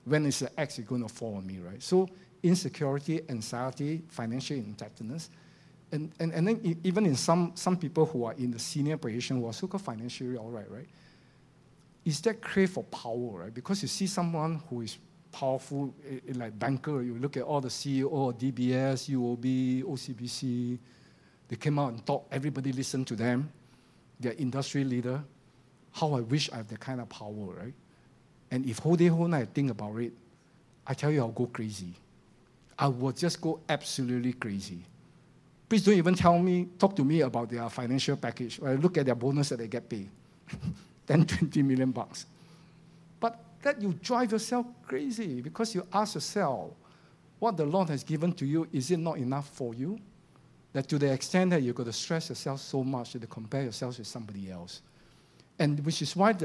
When is the X going to fall on me, right? So insecurity, anxiety, financial indebtedness, and then even in some people who are in the senior position who are so-called financially all right, right? Is that crave for power, right? Because you see someone who is powerful, like banker, you look at all the CEO of DBS, UOB, OCBC, they came out and talked, everybody listened to them, they're industry leader. How I wish I have that kind of power, right? And if whole night I think about it, I tell you I'll go crazy. I will just go absolutely crazy. Please don't even talk to me about their financial package. When I look at their bonus that they get paid, 10, 20 million bucks. But that you drive yourself crazy because you ask yourself, what the Lord has given to you, is it not enough for you? That to the extent that you've got to stress yourself so much that you compare yourself with somebody else. And which is why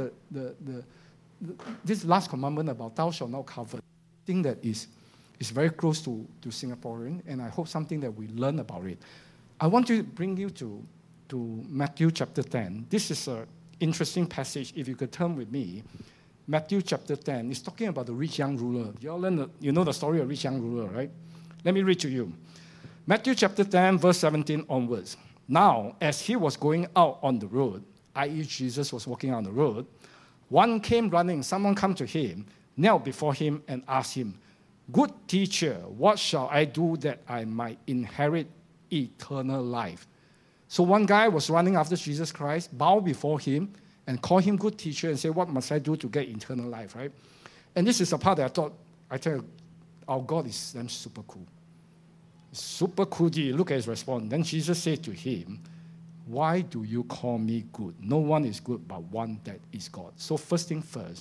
this last commandment about thou shalt not covet, I think that is very close to Singaporean, and I hope something that we learn about it. I want to bring you to Matthew chapter 10. This is an interesting passage. If you could turn with me, Matthew chapter 10 is talking about the rich young ruler. You know the story of rich young ruler, right? Let me read to you. Matthew chapter 10, verse 17 onwards. Now, as he was going out on the road, i.e. Jesus was walking on the road, one came running, someone come to him, knelt before him and asked him, "Good teacher, what shall I do that I might inherit eternal life?" So one guy was running after Jesus Christ, bowed before him, and called him good teacher and said, "What must I do to get eternal life?" Right? And this is the part that I tell you, our God is damn super cool. Super cool. Look at his response. Then Jesus said to him, "Why do you call me good? No one is good but one, that is God." So first thing first,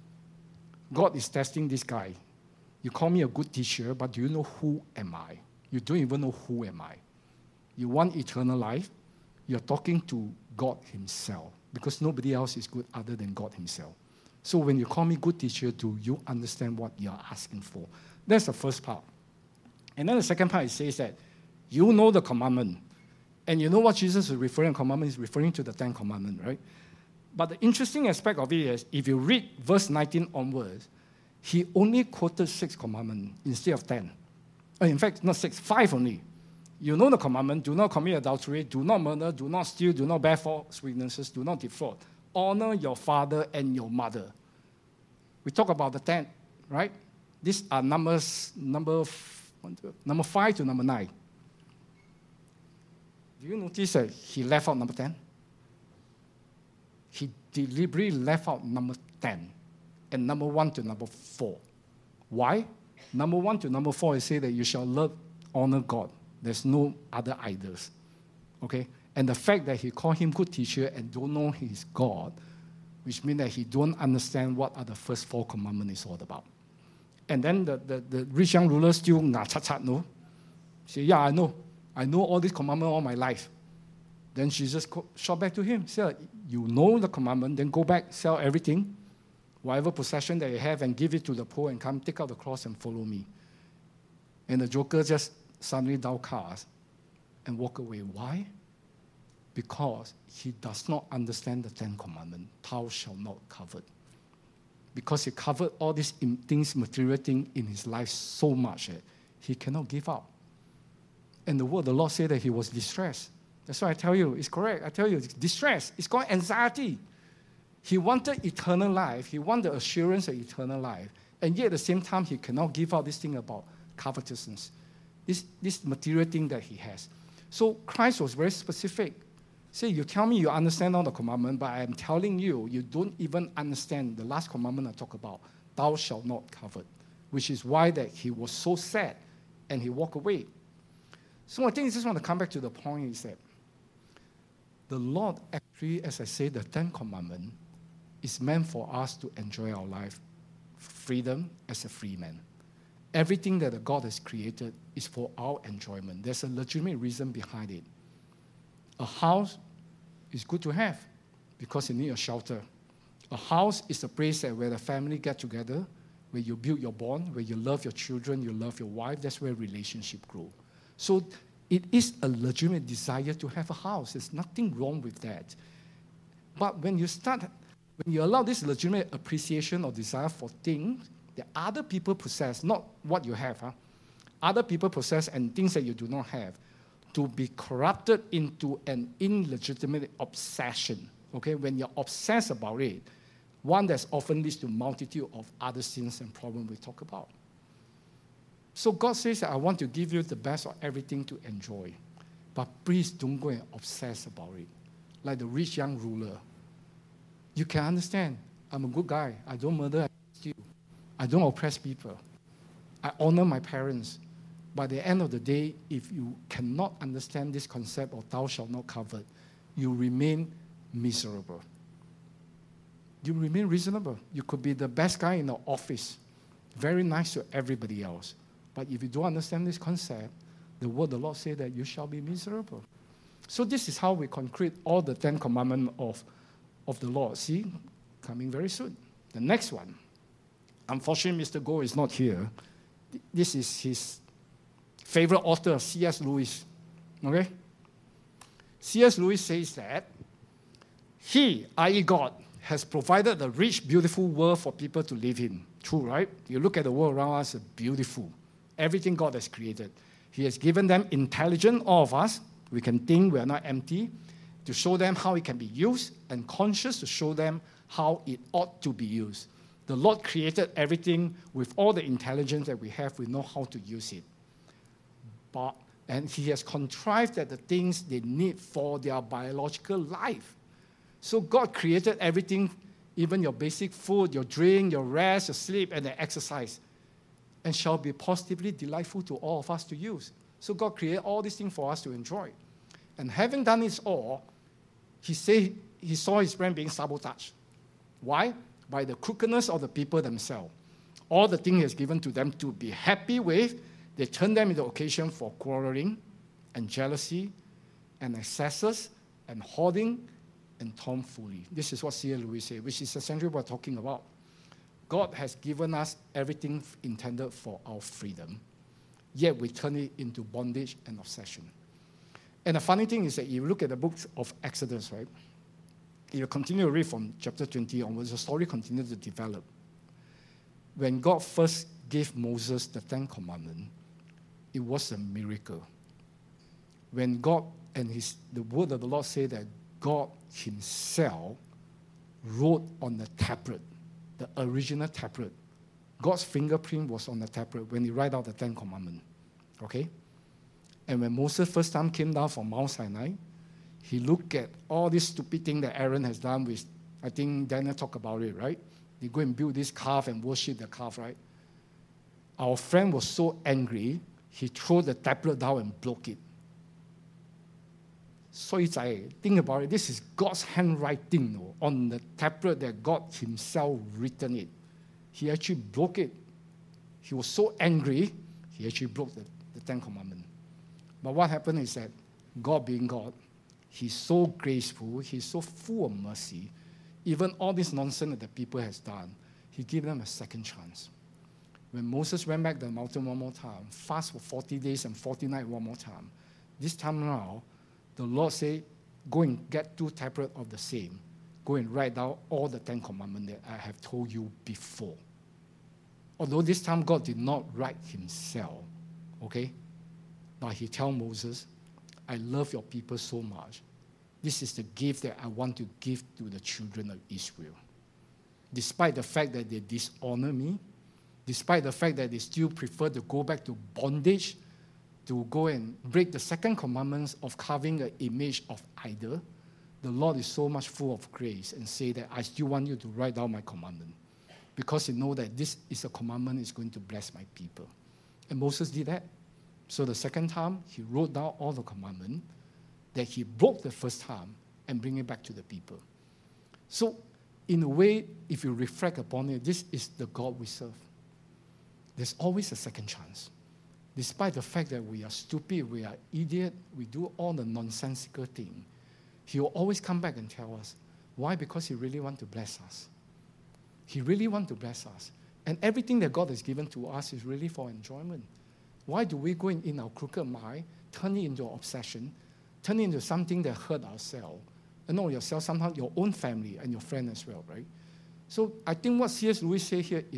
God is testing this guy. You call me a good teacher, but do you know who am I? You don't even know who am I. You want eternal life? You're talking to God himself, because nobody else is good other than God himself. So when you call me good teacher, do you understand what you're asking for? That's the first part. And then the second part, it says that you know the commandment. And you know what Jesus is referring to commandment? Is referring to the 10 Commandments, right? But the interesting aspect of it is, if you read verse 19 onwards, he only quoted 6 commandments instead of 10. In fact, not 6, 5 only. You know the commandment: do not commit adultery, do not murder, do not steal, do not bear false witnesses, do not defraud. Honor your father and your mother. We talk about the 10, right? These are number 5 to number 9. Do you notice that he left out number 10? He deliberately left out number 10 and number 1 to number 4. Why? Number 1 to number 4 is say that you shall honor God. There's no other idols. Okay? And the fact that he called him good teacher and don't know he's God, which means that he don't understand what are the first 4 commandments is all about. And then the rich young ruler still no? Say, yeah, I know. I know all these commandments all my life. Then Jesus shot back to him. Said, you know the commandment, then go back, sell everything, whatever possession that you have, and give it to the poor, and come take out the cross and follow me. And the joker just suddenly downcast and walk away. Why? Because he does not understand the 10 Commandments. Thou shalt not covet. Because he covered all these things, material things in his life so much that he cannot give up. And the word of the Lord said that he was distressed. That's why I tell you, it's correct. I tell you, it's distress. It's called anxiety. He wanted eternal life. He wanted assurance of eternal life. And yet at the same time, he cannot give up this thing about covetousness. This material thing that he has. So Christ was very specific. Say, you tell me you understand all the commandments, but I am telling you, you don't even understand the last commandment I talk about. Thou shalt not covet. Which is why that he was so sad and he walked away. So I think I just want to come back to the point is that the Lord actually, as I say, the 10 Commandments is meant for us to enjoy our life, freedom as a free man. Everything that the God has created is for our enjoyment. There's a legitimate reason behind it. A house is good to have because you need a shelter. A house is a place where the family get together, where you build your bond, where you love your children, you love your wife. That's where relationship grow. So it is a legitimate desire to have a house. There's nothing wrong with that. But when you allow this legitimate appreciation or desire for things, that other people possess, not what you have, other people possess and things that you do not have, to be corrupted into an illegitimate obsession. Okay, when you're obsessed about it, one that often leads to multitude of other sins and problems we talk about. So God says that I want to give you the best of everything to enjoy. But please don't go and obsess about it. Like the rich young ruler. You can understand, I'm a good guy. I don't murder, I don't steal. I don't oppress people. I honor my parents. By the end of the day, if you cannot understand this concept of thou shalt not covet, you remain miserable. You remain reasonable. You could be the best guy in the office, very nice to everybody else. But if you don't understand this concept, the word of the Lord says that you shall be miserable. So this is how we concrete all the 10 commandments of the Lord. See, coming very soon. The next one. Unfortunately, Mr. Goh is not here. This is his favorite author, C.S. Lewis. Okay? C.S. Lewis says that He, i.e. God, has provided a rich, beautiful world for people to live in. True, right? You look at the world around us, it's beautiful. Everything God has created. He has given them intelligence, all of us. We can think, we are not empty, to show them how it can be used, and conscious to show them how it ought to be used. The Lord created everything with all the intelligence that we have. We know how to use it. And He has contrived that the things they need for their biological life. So God created everything, even your basic food, your drink, your rest, your sleep, and the exercise, and shall be positively delightful to all of us to use. So God created all these things for us to enjoy. And having done it all, He said He saw His plan being sabotaged. Why? By the crookedness of the people themselves. All the things He has given to them to be happy with, they turn them into occasion for quarreling and jealousy and excesses and hoarding and tomfoolery. This is what C.S. Lewis said, which is essentially what we're talking about. God has given us everything intended for our freedom, yet we turn it into bondage and obsession. And the funny thing is that if you look at the books of Exodus, right? If you continue to read from chapter 20 onwards, the story continues to develop. When God first gave Moses the 10 Commandments, it was a miracle. When God and the word of the Lord say that God Himself wrote on the tablet, the original tablet. God's fingerprint was on the tablet when He wrote out the 10 Commandments. Okay? And when Moses first time came down from Mount Sinai, he looked at all this stupid thing that Aaron has done with, I think Daniel talked about it, right? They go and build this calf and worship the calf, right? Our friend was so angry, he threw the tablet down and broke it. So it's like, think about it, this is God's handwriting on the tablet that God Himself written it. He actually broke it. He was so angry, he actually broke the 10 Commandments. But what happened is that God being God, He's so graceful, He's so full of mercy. Even all this nonsense that the people has done, He gave them a second chance. When Moses went back to the mountain one more time, fast for 40 days and 40 nights one more time, this time around, the Lord said, go and get 2 tablets of the same. Go and write down all the 10 Commandments that I have told you before. Although this time God did not write Himself, okay? But He told Moses, I love your people so much. This is the gift that I want to give to the children of Israel. Despite the fact that they dishonor me, despite the fact that they still prefer to go back to bondage, to go and break the second commandments of carving an image of idol, the Lord is so much full of grace and say that I still want you to write down my commandment because He knows that this is a commandment is going to bless my people. And Moses did that. So the second time, he wrote down all the commandments that he broke the first time and bring it back to the people. So in a way, if you reflect upon it, this is the God we serve. There's always a second chance. Despite the fact that we are stupid, we are idiot, we do all the nonsensical thing, He will always come back and tell us. Why? Because He really wants to bless us. He really wants to bless us. And everything that God has given to us is really for enjoyment. Why do we go in our crooked mind, turn it into an obsession, turn it into something that hurt ourselves? And not yourself, sometimes your own family and your friend as well, right? So I think what C.S. Lewis says here is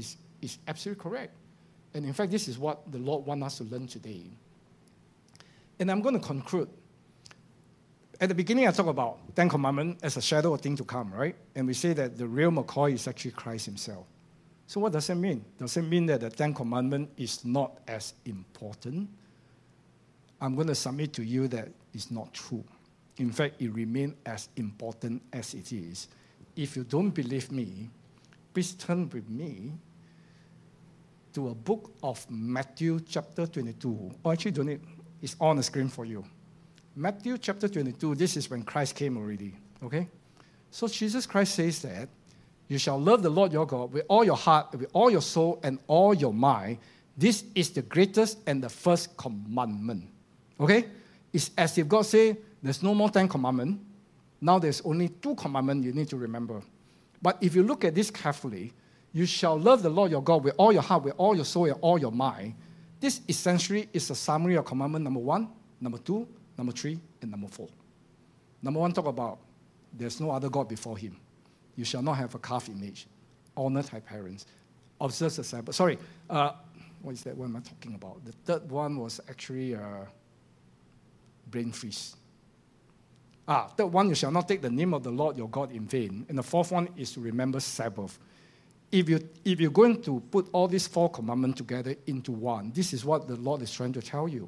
is absolutely correct. And in fact, this is what the Lord wants us to learn today. And I'm going to conclude. At the beginning, I talked about Ten Commandments as a shadow of things to come, right? And we say that the real McCoy is actually Christ himself. So what does that mean? Does it mean that the Ten Commandments is not as important? I'm going to submit to you that it's not true. In fact, it remains as important as it is. If you don't believe me, please turn with me to a book of Matthew chapter 22. Oh, actually, don't need, it's on the screen for you. Matthew chapter 22, this is when Christ came already, okay? So Jesus Christ says that you shall love the Lord your God with all your heart, with all your soul, and all your mind. This is the greatest and the first commandment, okay? It's as if God say, there's no more 10 commandments. Now there's only 2 commandments you need to remember. But if you look at this carefully, you shall love the Lord your God with all your heart, with all your soul, and all your mind. This essentially is a summary of commandment number 1, number 2, number 3, and number 4. Number 1 talk about there's no other God before him. You shall not have a calf image. Honor thy parents. Observe the Sabbath. Sorry, what is that? What am I talking about? The third one was actually brain freeze. Third one, you shall not take the name of the Lord your God in vain. And the fourth one is to remember Sabbath. If you're going to put all these 4 commandments together into one, this is what the Lord is trying to tell you.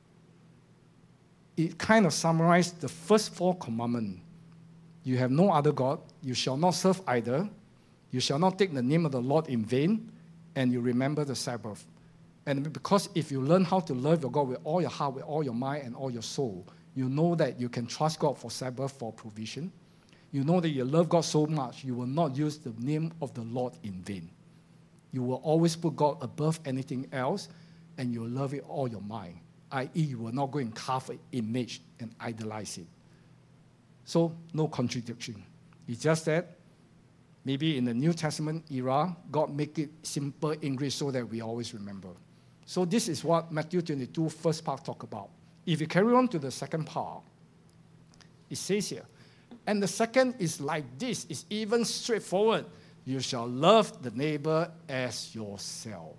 It kind of summarized the first 4 commandments. You have no other God. You shall not serve either. You shall not take the name of the Lord in vain. And you remember the Sabbath. And because if you learn how to love your God with all your heart, with all your mind, and all your soul, you know that you can trust God for Sabbath, for provision. You know that you love God so much, you will not use the name of the Lord in vain. You will always put God above anything else, and you will love it all your mind, i.e. you will not go and carve an image and idolize it. So, no contradiction. It's just that maybe in the New Testament era, God make it simple English so that we always remember. So this is what Matthew 22 first part talk about. If you carry on to the second part, it says here, and the second is like this, it's even straightforward. You shall love the neighbor as yourself.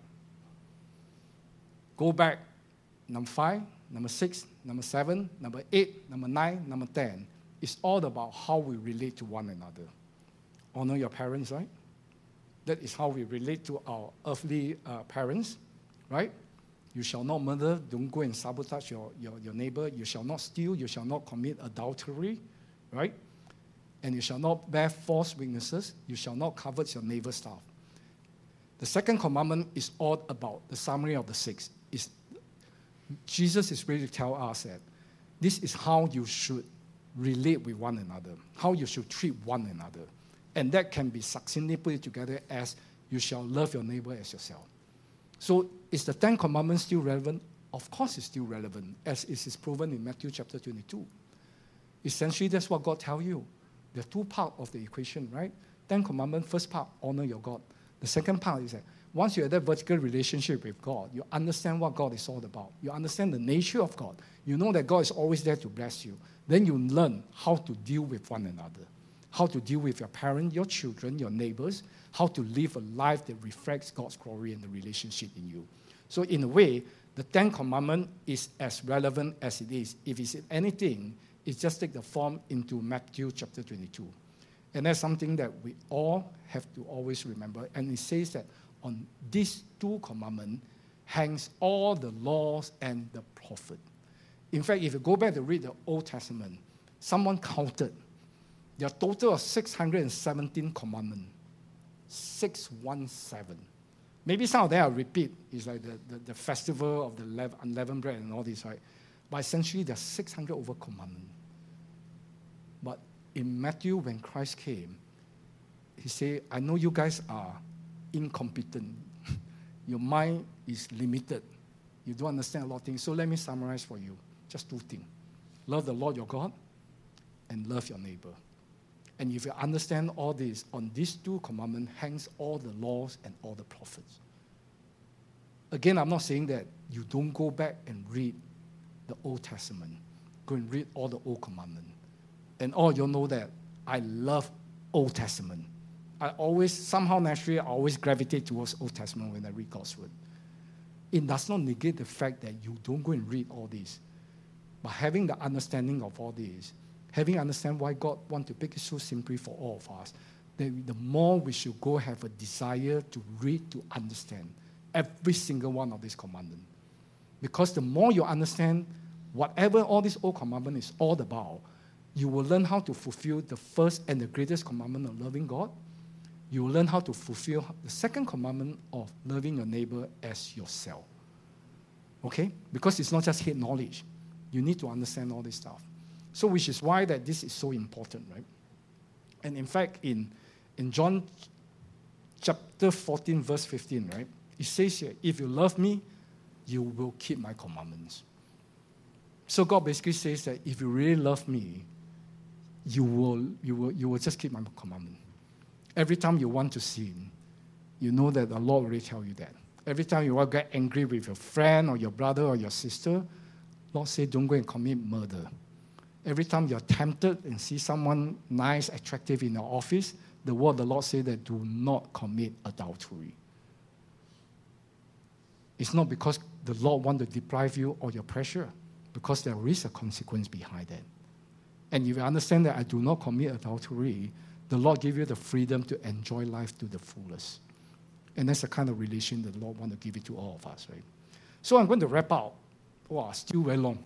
Go back, number 5, number 6, number 7, number 8, number 9, number 10. It's all about how we relate to one another. Honor your parents, right? That is how we relate to our earthly parents, right? You shall not murder, don't go and sabotage your neighbor. You shall not steal, you shall not commit adultery, right? And you shall not bear false witnesses. You shall not covet your neighbor's stuff. The second commandment is all about the summary of the 6. Jesus is ready to tell us that this is how you should relate with one another, how you should treat one another. And that can be succinctly put together as you shall love your neighbor as yourself. So is the 10 Commandments still relevant? Of course it's still relevant, as it is proven in Matthew chapter 22. Essentially, that's what God tells you. There are 2 parts of the equation, right? 10 Commandments, first part, honor your God. The second part is that once you have that vertical relationship with God, you understand what God is all about. You understand the nature of God. You know that God is always there to bless you. Then you learn how to deal with one another, how to deal with your parents, your children, your neighbors, how to live a life that reflects God's glory and the relationship in you. So in a way, the 10 Commandments is as relevant as it is. If it's anything, it's just take the form into Matthew chapter 22. And that's something that we all have to always remember. And it says that on these 2 commandments hangs all the laws and the prophet. In fact, if you go back to read the Old Testament, someone counted. There are a total of 617 commandments. 617. Maybe some of them are repeat. It's like the festival of the unleavened bread and all this, right? But essentially, there are 600 over commandments. But in Matthew, when Christ came, he said, I know you guys are incompetent. Your mind is limited. You don't understand a lot of things. So let me summarize for you. Just 2 things. Love the Lord your God and love your neighbor. And if you understand all this, on these 2 commandments hangs all the laws and all the prophets. Again, I'm not saying that you don't go back and read the Old Testament. Go and read all the Old Commandments. And all you'll know that I love Old Testament. somehow naturally, I always gravitate towards Old Testament when I read God's word. It does not negate the fact that you don't go and read all this. But having the understanding of all this, having understand why God wants to make it so simply for all of us, that the more we should go have a desire to read, to understand every single one of these commandments. Because the more you understand whatever all this old commandment is all about, you will learn how to fulfill the first and the greatest commandment of loving God. You will learn how to fulfill the second commandment of loving your neighbor as yourself. Okay? Because it's not just head knowledge. You need to understand all this stuff. So which is why that this is so important, right? And in fact, in John chapter 14, verse 15, right? It says here, if you love me, you will keep my commandments. So God basically says that if you really love me, you will just keep my commandment. Every time you want to sin, you know that the Lord will tell you that. Every time you want to get angry with your friend or your brother or your sister, Lord says, don't go and commit murder. Every time you're tempted and see someone nice, attractive in your office, the word of the Lord says that do not commit adultery. It's not because the Lord wants to deprive you of your pressure, because there is a consequence behind that. And if you understand that I do not commit adultery, the Lord gives you the freedom to enjoy life to the fullest. And that's the kind of relation that the Lord wants to give it to all of us, right? So I'm going to wrap up. Wow, still very long.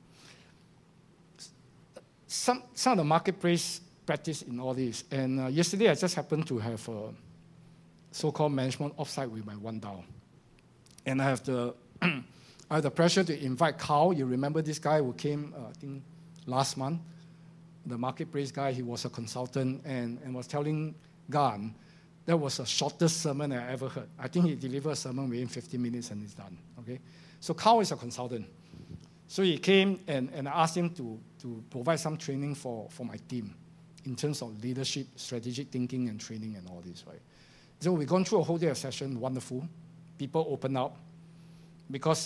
Some of the marketplace practice in all this. And yesterday I just happened to have a so-called management offsite with my one down. And I have the pressure to invite Carl. You remember this guy who came, I think, last month? The marketplace guy, he was a consultant and was telling Gan that was the shortest sermon I ever heard. I think he delivered a sermon within 15 minutes and it's done. Okay? So Carl is a consultant. So he came and I asked him to provide some training for my team in terms of leadership, strategic thinking, and training and all this, right? So we've gone through a whole day of session, wonderful. People open up. Because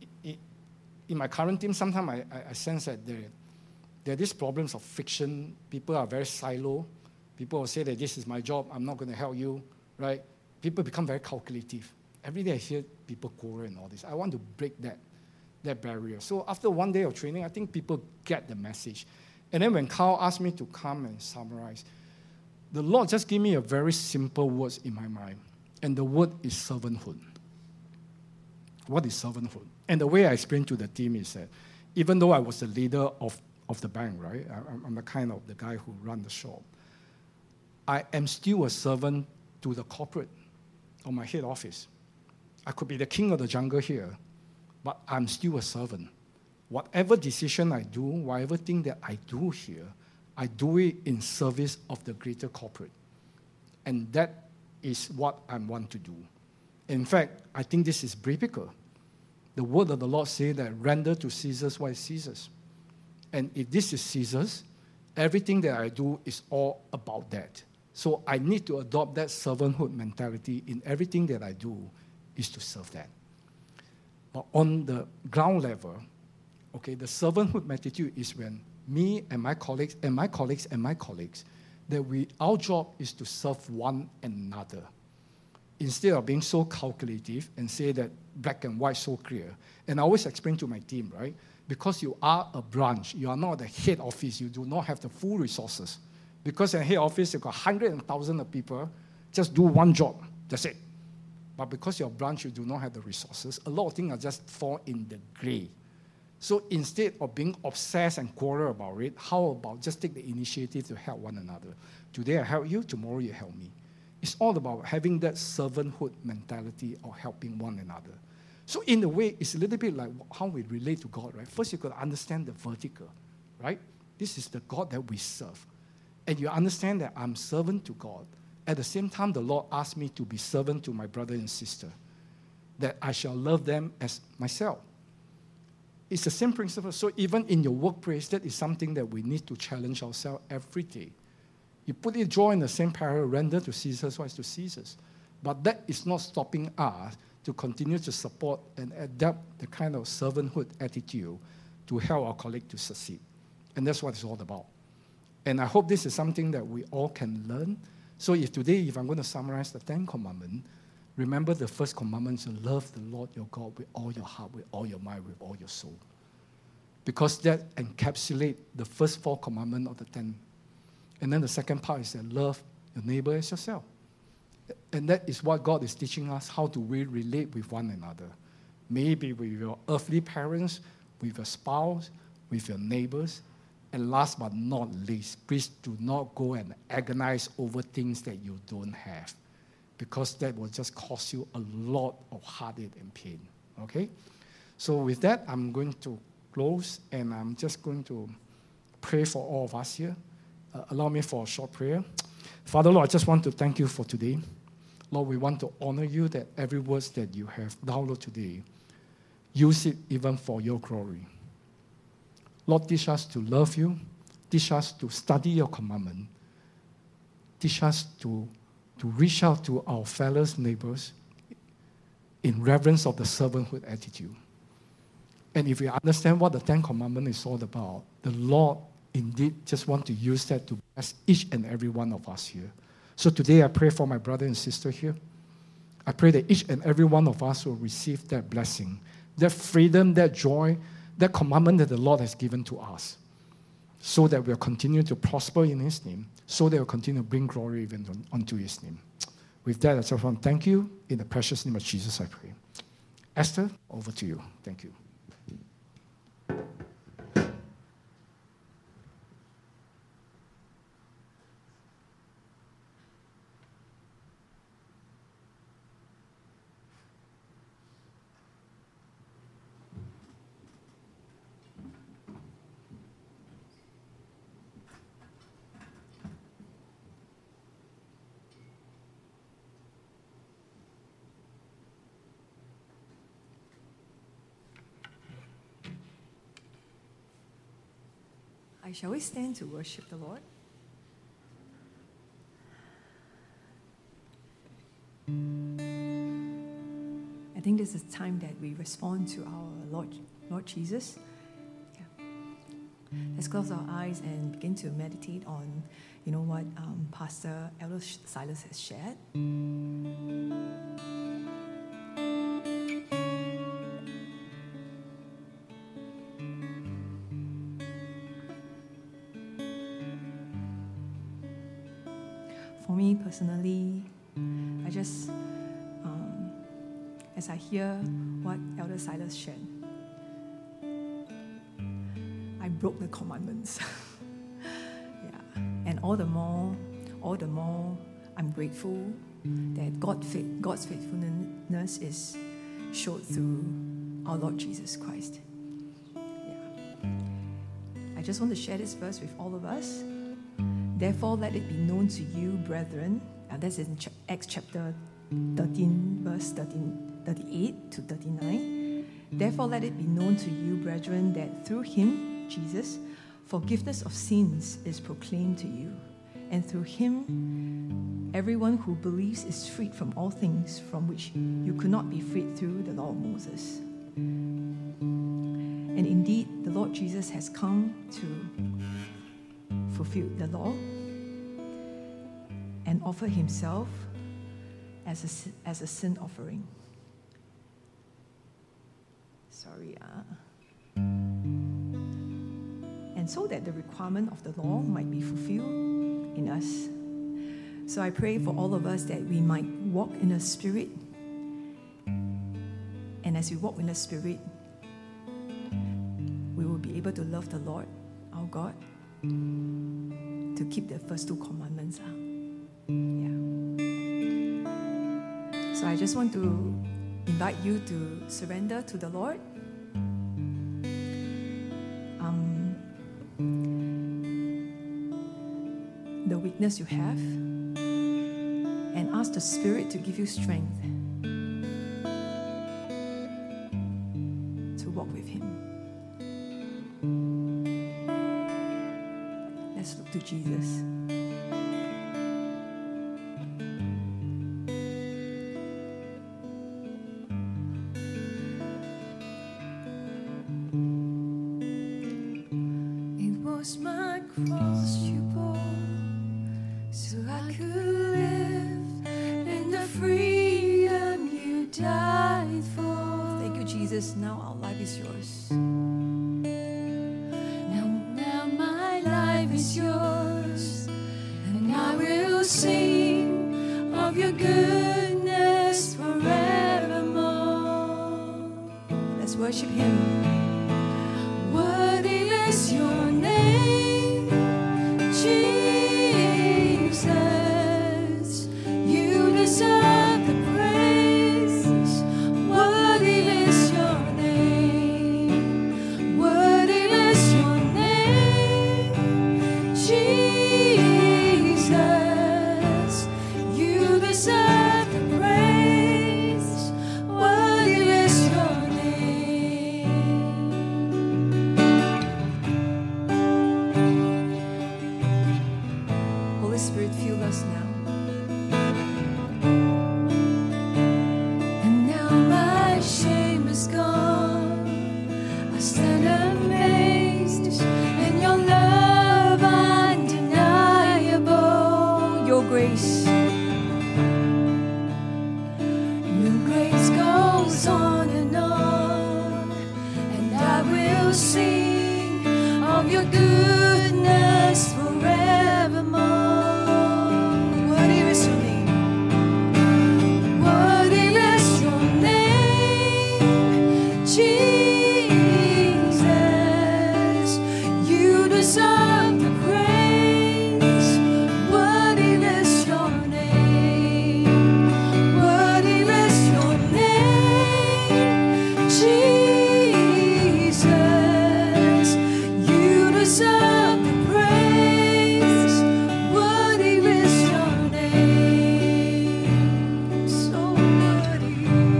in my current team, sometimes I sense that there are these problems of friction. People are very silo. People will say that this is my job, I'm not going to help you, right? People become very calculative. Every day I hear people quarrel and all this. I want to break that barrier. So after one day of training, I think people get the message. And then when Carl asked me to come and summarize, the Lord just gave me a very simple words in my mind. And the word is servanthood. What is servanthood? And the way I explained to the team is that even though I was the leader of the bank, right? I'm the kind of the guy who runs the shop. I am still a servant to the corporate or my head office. I could be the king of the jungle here, but I'm still a servant. Whatever decision I do, whatever thing that I do here, I do it in service of the greater corporate. And that is what I want to do. In fact, I think this is biblical. The word of the Lord says that render to Caesar what is Caesar's. And if this is Caesar's, everything that I do is all about that. So I need to adopt that servanthood mentality in everything that I do is to serve that. But on the ground level, okay, the servanthood attitude is when me and my colleagues and my colleagues and my colleagues, that our job is to serve one another. Instead of being so calculative and say that black and white so clear. And I always explain to my team, right? Because you are a branch, you are not the head office, you do not have the full resources. Because in head office, you've got hundreds and thousands of people, just do one job, that's it. But because you're a branch, you do not have the resources, a lot of things are just fall in the gray. So instead of being obsessed and quarrel about it, how about just take the initiative to help one another? Today I help you, tomorrow you help me. It's all about having that servanthood mentality of helping one another. So in a way, it's a little bit like how we relate to God, right? First, you've got to understand the vertical, right? This is the God that we serve. And you understand that I'm servant to God. At the same time, the Lord asked me to be servant to my brother and sister, that I shall love them as myself. It's the same principle. So even in your workplace, that is something that we need to challenge ourselves every day. You put it, draw in the same parallel, render to Caesar what is to Caesar's. But that is not stopping us to continue to support and adapt the kind of servanthood attitude to help our colleague to succeed. And that's what it's all about. And I hope this is something that we all can learn So if today, if I'm going to summarize the 10 commandments, remember the first commandment is to love the Lord your God with all your heart, with all your mind, with all your soul. Because that encapsulates the first 4 commandments of the 10. And then the second part is that love your neighbor as yourself. And that is what God is teaching us, how do we relate with one another. Maybe with your earthly parents, with your spouse, with your neighbors. And last but not least, please do not go and agonize over things that you don't have, because that will just cause you a lot of heartache and pain. Okay? So with that, I'm going to close, and I'm just going to pray for all of us here. Allow me for a short prayer. Father, Lord, I just want to thank you for today. Lord, we want to honor you that every word that you have downloaded today, use it even for your glory. Lord, teach us to love you. Teach us to study your commandment. Teach us to reach out to our fellow neighbors in reverence of the servanthood attitude. And if we understand what the 10 Commandments is all about, the Lord indeed just want to use that to bless each and every one of us here. So today I pray for my brother and sister here. I pray that each and every one of us will receive that blessing, that freedom, that joy, that commandment that the Lord has given to us, so that we'll continue to prosper in His name, so that we'll continue to bring glory even unto His name. With that, I just want to thank you. In the precious name of Jesus, I pray. Esther, over to you. Thank you. Shall we stand to worship the Lord? I think this is time that we respond to our Lord Jesus. Yeah. Let's close our eyes and begin to meditate on, what Pastor Elder Silas has shared. For me personally, I just, as I hear what Elder Silas shared, I broke the commandments. Yeah, and all the more, I'm grateful that God's faithfulness is showed through our Lord Jesus Christ. Yeah, I just want to share this verse with all of us. Therefore, let it be known to you, brethren, and that's in Acts chapter 13, verse 38 to 39. Therefore, let it be known to you, brethren, that through Him, Jesus, forgiveness of sins is proclaimed to you. And through Him, everyone who believes is freed from all things from which you could not be freed through the law of Moses. And indeed, the Lord Jesus has come to fulfill the law and offer Himself as a sin offering. And so that the requirement of the law might be fulfilled in us. So I pray for all of us that we might walk in the Spirit. And as we walk in the Spirit, we will be able to love the Lord, our God, to keep the first 2 commandments. Yeah. So I just want to invite you to surrender to the Lord. The weakness you have, and ask the Spirit to give you strength to walk with Him. Let's look to Jesus. It was my cross you bore, so I could Jesus, now our life is yours. Now my life is yours, and I will sing of your goodness forevermore. Let's worship Him. Worthy is your name, Jesus. You deserve the praise. Worthy is your name. Worthy is your name, Jesus. You deserve the praise. Worthy is your name. Holy Spirit, fill us now. And now my shame is gone. I stand amazed in your love undeniable. Your grace. Your grace goes on, and I will sing of your goodness forevermore. Worthy is your name. Worthy is your name, Jesus. You deserve the praise. Worthy is your name. Worthy is your name, Jesus. You deserve the praise. Worthy is your name. So worthy.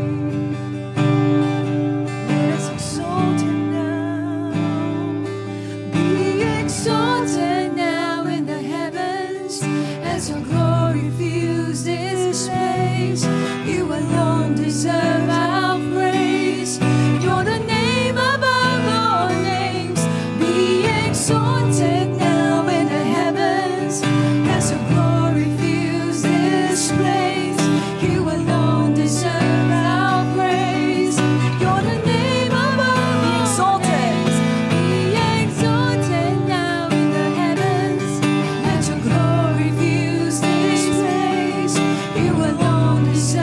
Let us exalt Him now. Be exalted now in the heavens as your glory fills this place. You alone deserve our praise. You're the name above all names. Be exalted now in the heavens as your glory fills this place. You alone deserve our praise. You're the name above Be all exalted. names. Be exalted now in the heavens as your glory fills this place. You alone deserve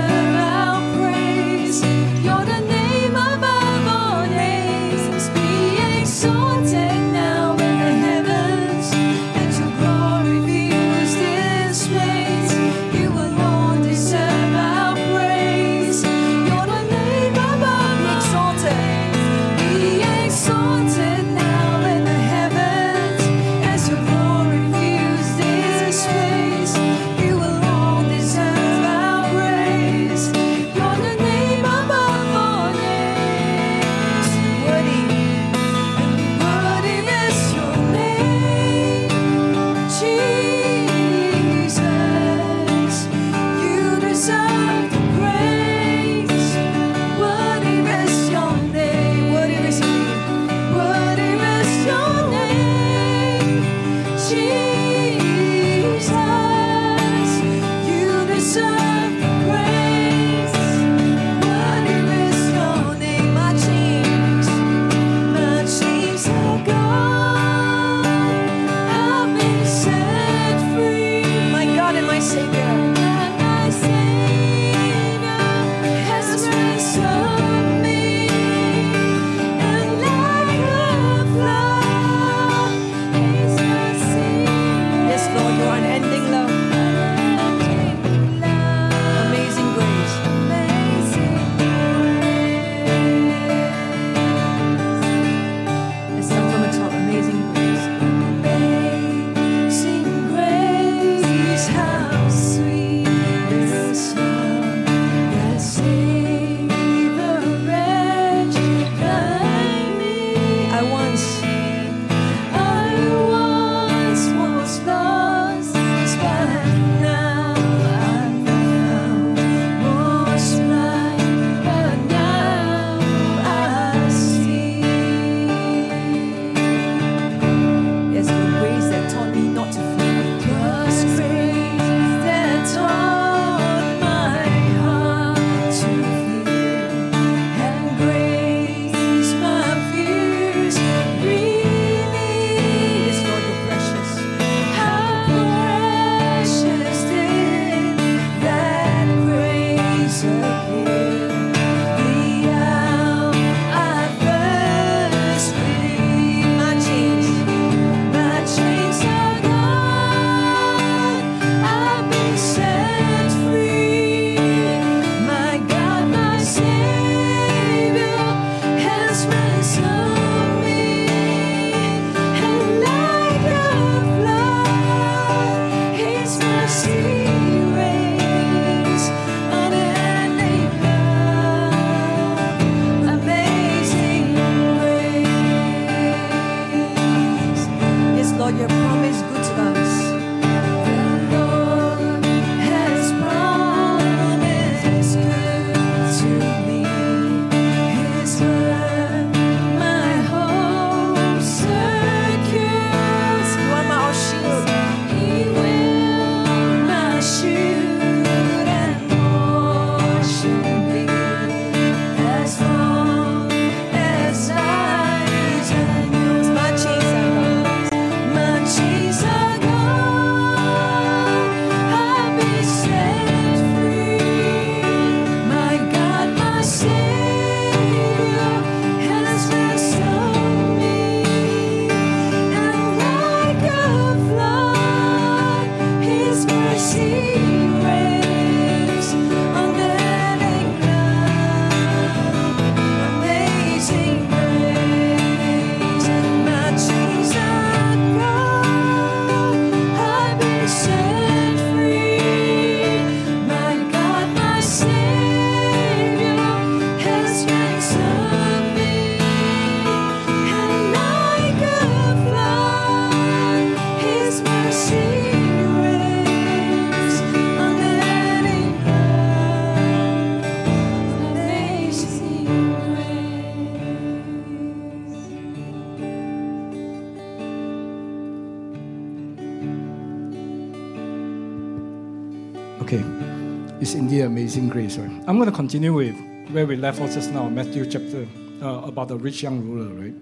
is indeed amazing grace, right? I'm going to continue with where we left off just now, Matthew chapter, about the rich young ruler, right?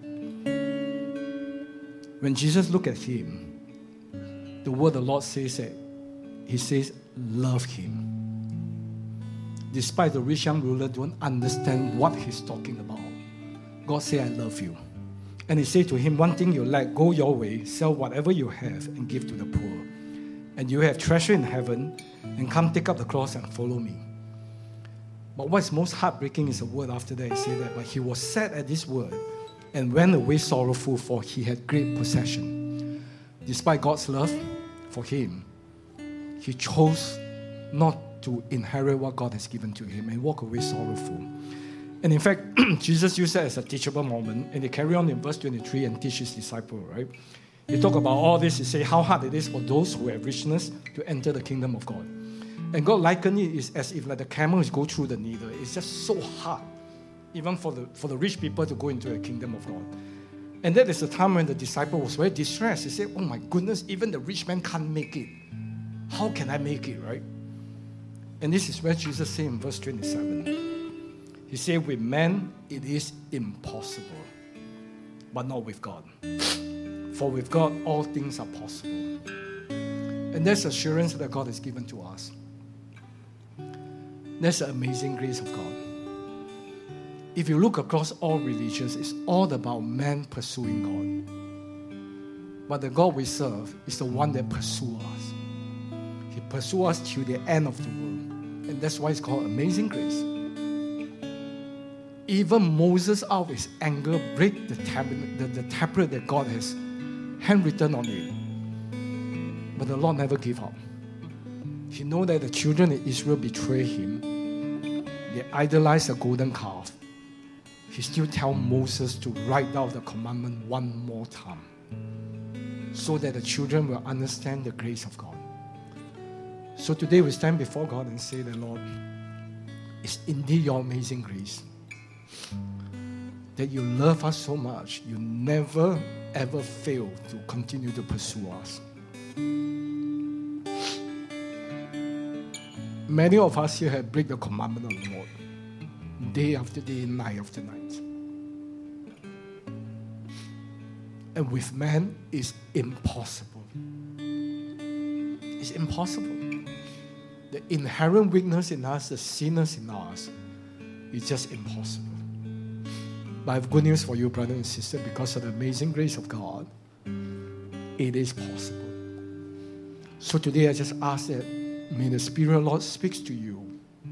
When Jesus looked at him, the word the Lord says that he says, love him. Despite the rich young ruler don't understand what he's talking about, God said, I love you. And he said to him, one thing you lack, go your way, sell whatever you have and give to the poor. And you have treasure in heaven, and come take up the cross and follow me. But what's most heartbreaking is the word after that. He said that, but he was sad at this word and went away sorrowful, for he had great possession. Despite God's love for him, he chose not to inherit what God has given to him and walk away sorrowful. And in fact, Jesus used that as a teachable moment, and he carry on in verse 23 and teach his disciple, right? He talk about all this, he say how hard it is for those who have richness to enter the kingdom of God. And God likened it as if like the camel is go through the needle. It's just so hard, even for the rich people to go into the kingdom of God. And that is the time when the disciple was very distressed. He said, oh my goodness, even the rich man can't make it. How can I make it, right? And this is where Jesus said in verse 27. He said, with man it is impossible, but not with God. For with God all things are possible. And that's assurance that God has given to us. That's the amazing grace of God. If you look across all religions, it's all about man pursuing God. But the God we serve is the one that pursues us. He pursues us till the end of the world. And that's why it's called amazing grace. Even Moses, out of his anger, break the tablet that God has handwritten on it. But the Lord never gave up. He knew that the children of Israel betray him. They idolize the golden calf. He still tells Moses to write down the commandment one more time, so that the children will understand the grace of God. So today we stand before God and say that, Lord, it's indeed your amazing grace that you love us so much, you never ever fail to continue to pursue us. Many of us here have break the commandment of the Lord, day after day, night after night. And with man, it's impossible. It's impossible. The inherent weakness in us, the sinners in us, is just impossible. But I have good news for you, brother and sister, because of the amazing grace of God, it is possible. So today I just ask that may the Spirit of the Lord speaks to you.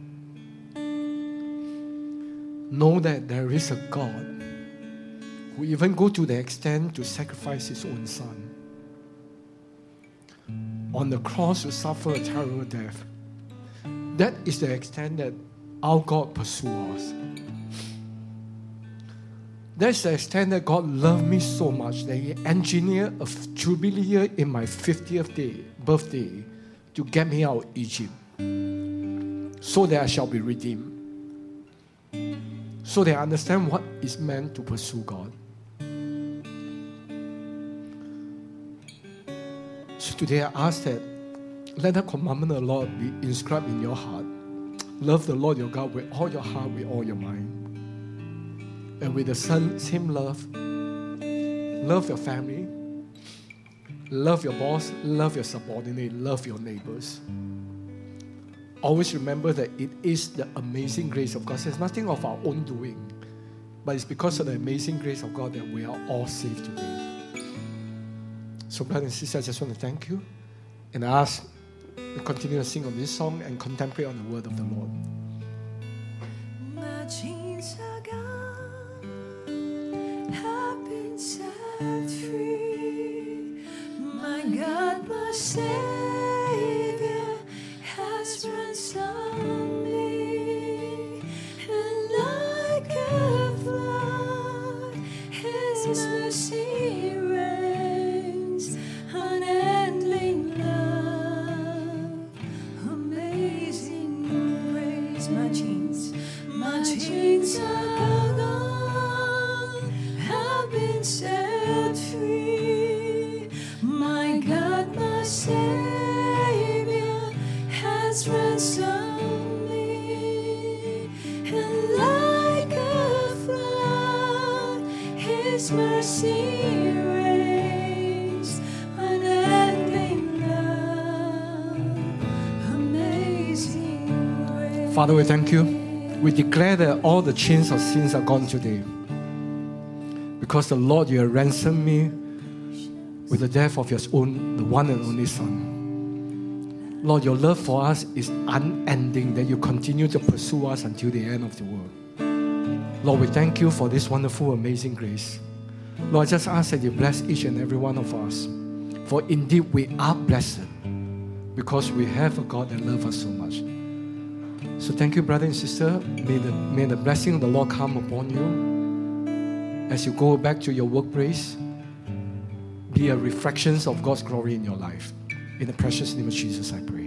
Know that there is a God who even go to the extent to sacrifice his own son on the cross to suffer a terrible death. That is the extent that our God pursues us. That's the extent that God loved me so much that he engineered a jubilee year in my 50th birthday to get me out of Egypt, so that I shall be redeemed, so that I understand what is meant to pursue God. So today I ask that let the commandment of the Lord be inscribed in your heart. Love the Lord your God with all your heart, with all your mind. And with the same love, love your family, love your boss, love your subordinate, love your neighbors. Always remember that it is the amazing grace of God. There's nothing of our own doing, but it's because of the amazing grace of God that we are all saved today. So, brothers and sisters, I just want to thank you, and I ask you continue to sing on this song and contemplate on the word of the Lord. My chains are gone, have been set free. My God, my Savior, has ransomed me, and like a flood, His mercy reigns, unending love, amazing grace. My chains are gone, have been set free. My God, my Savior, has ransomed His mercy reigns, unending love, amazing grace. Father, we thank you. We declare that all the chains of sins are gone today. Because the Lord, you have ransomed me with the death of your own, the one and only Son. Lord, your love for us is unending, that you continue to pursue us until the end of the world. Lord, we thank you for this wonderful, amazing grace. Lord, I just ask that you bless each and every one of us. For indeed, we are blessed because we have a God that loves us so much. So thank you, brother and sister. May the blessing of the Lord come upon you as you go back to your workplace. Be a reflection of God's glory in your life. In the precious name of Jesus, I pray.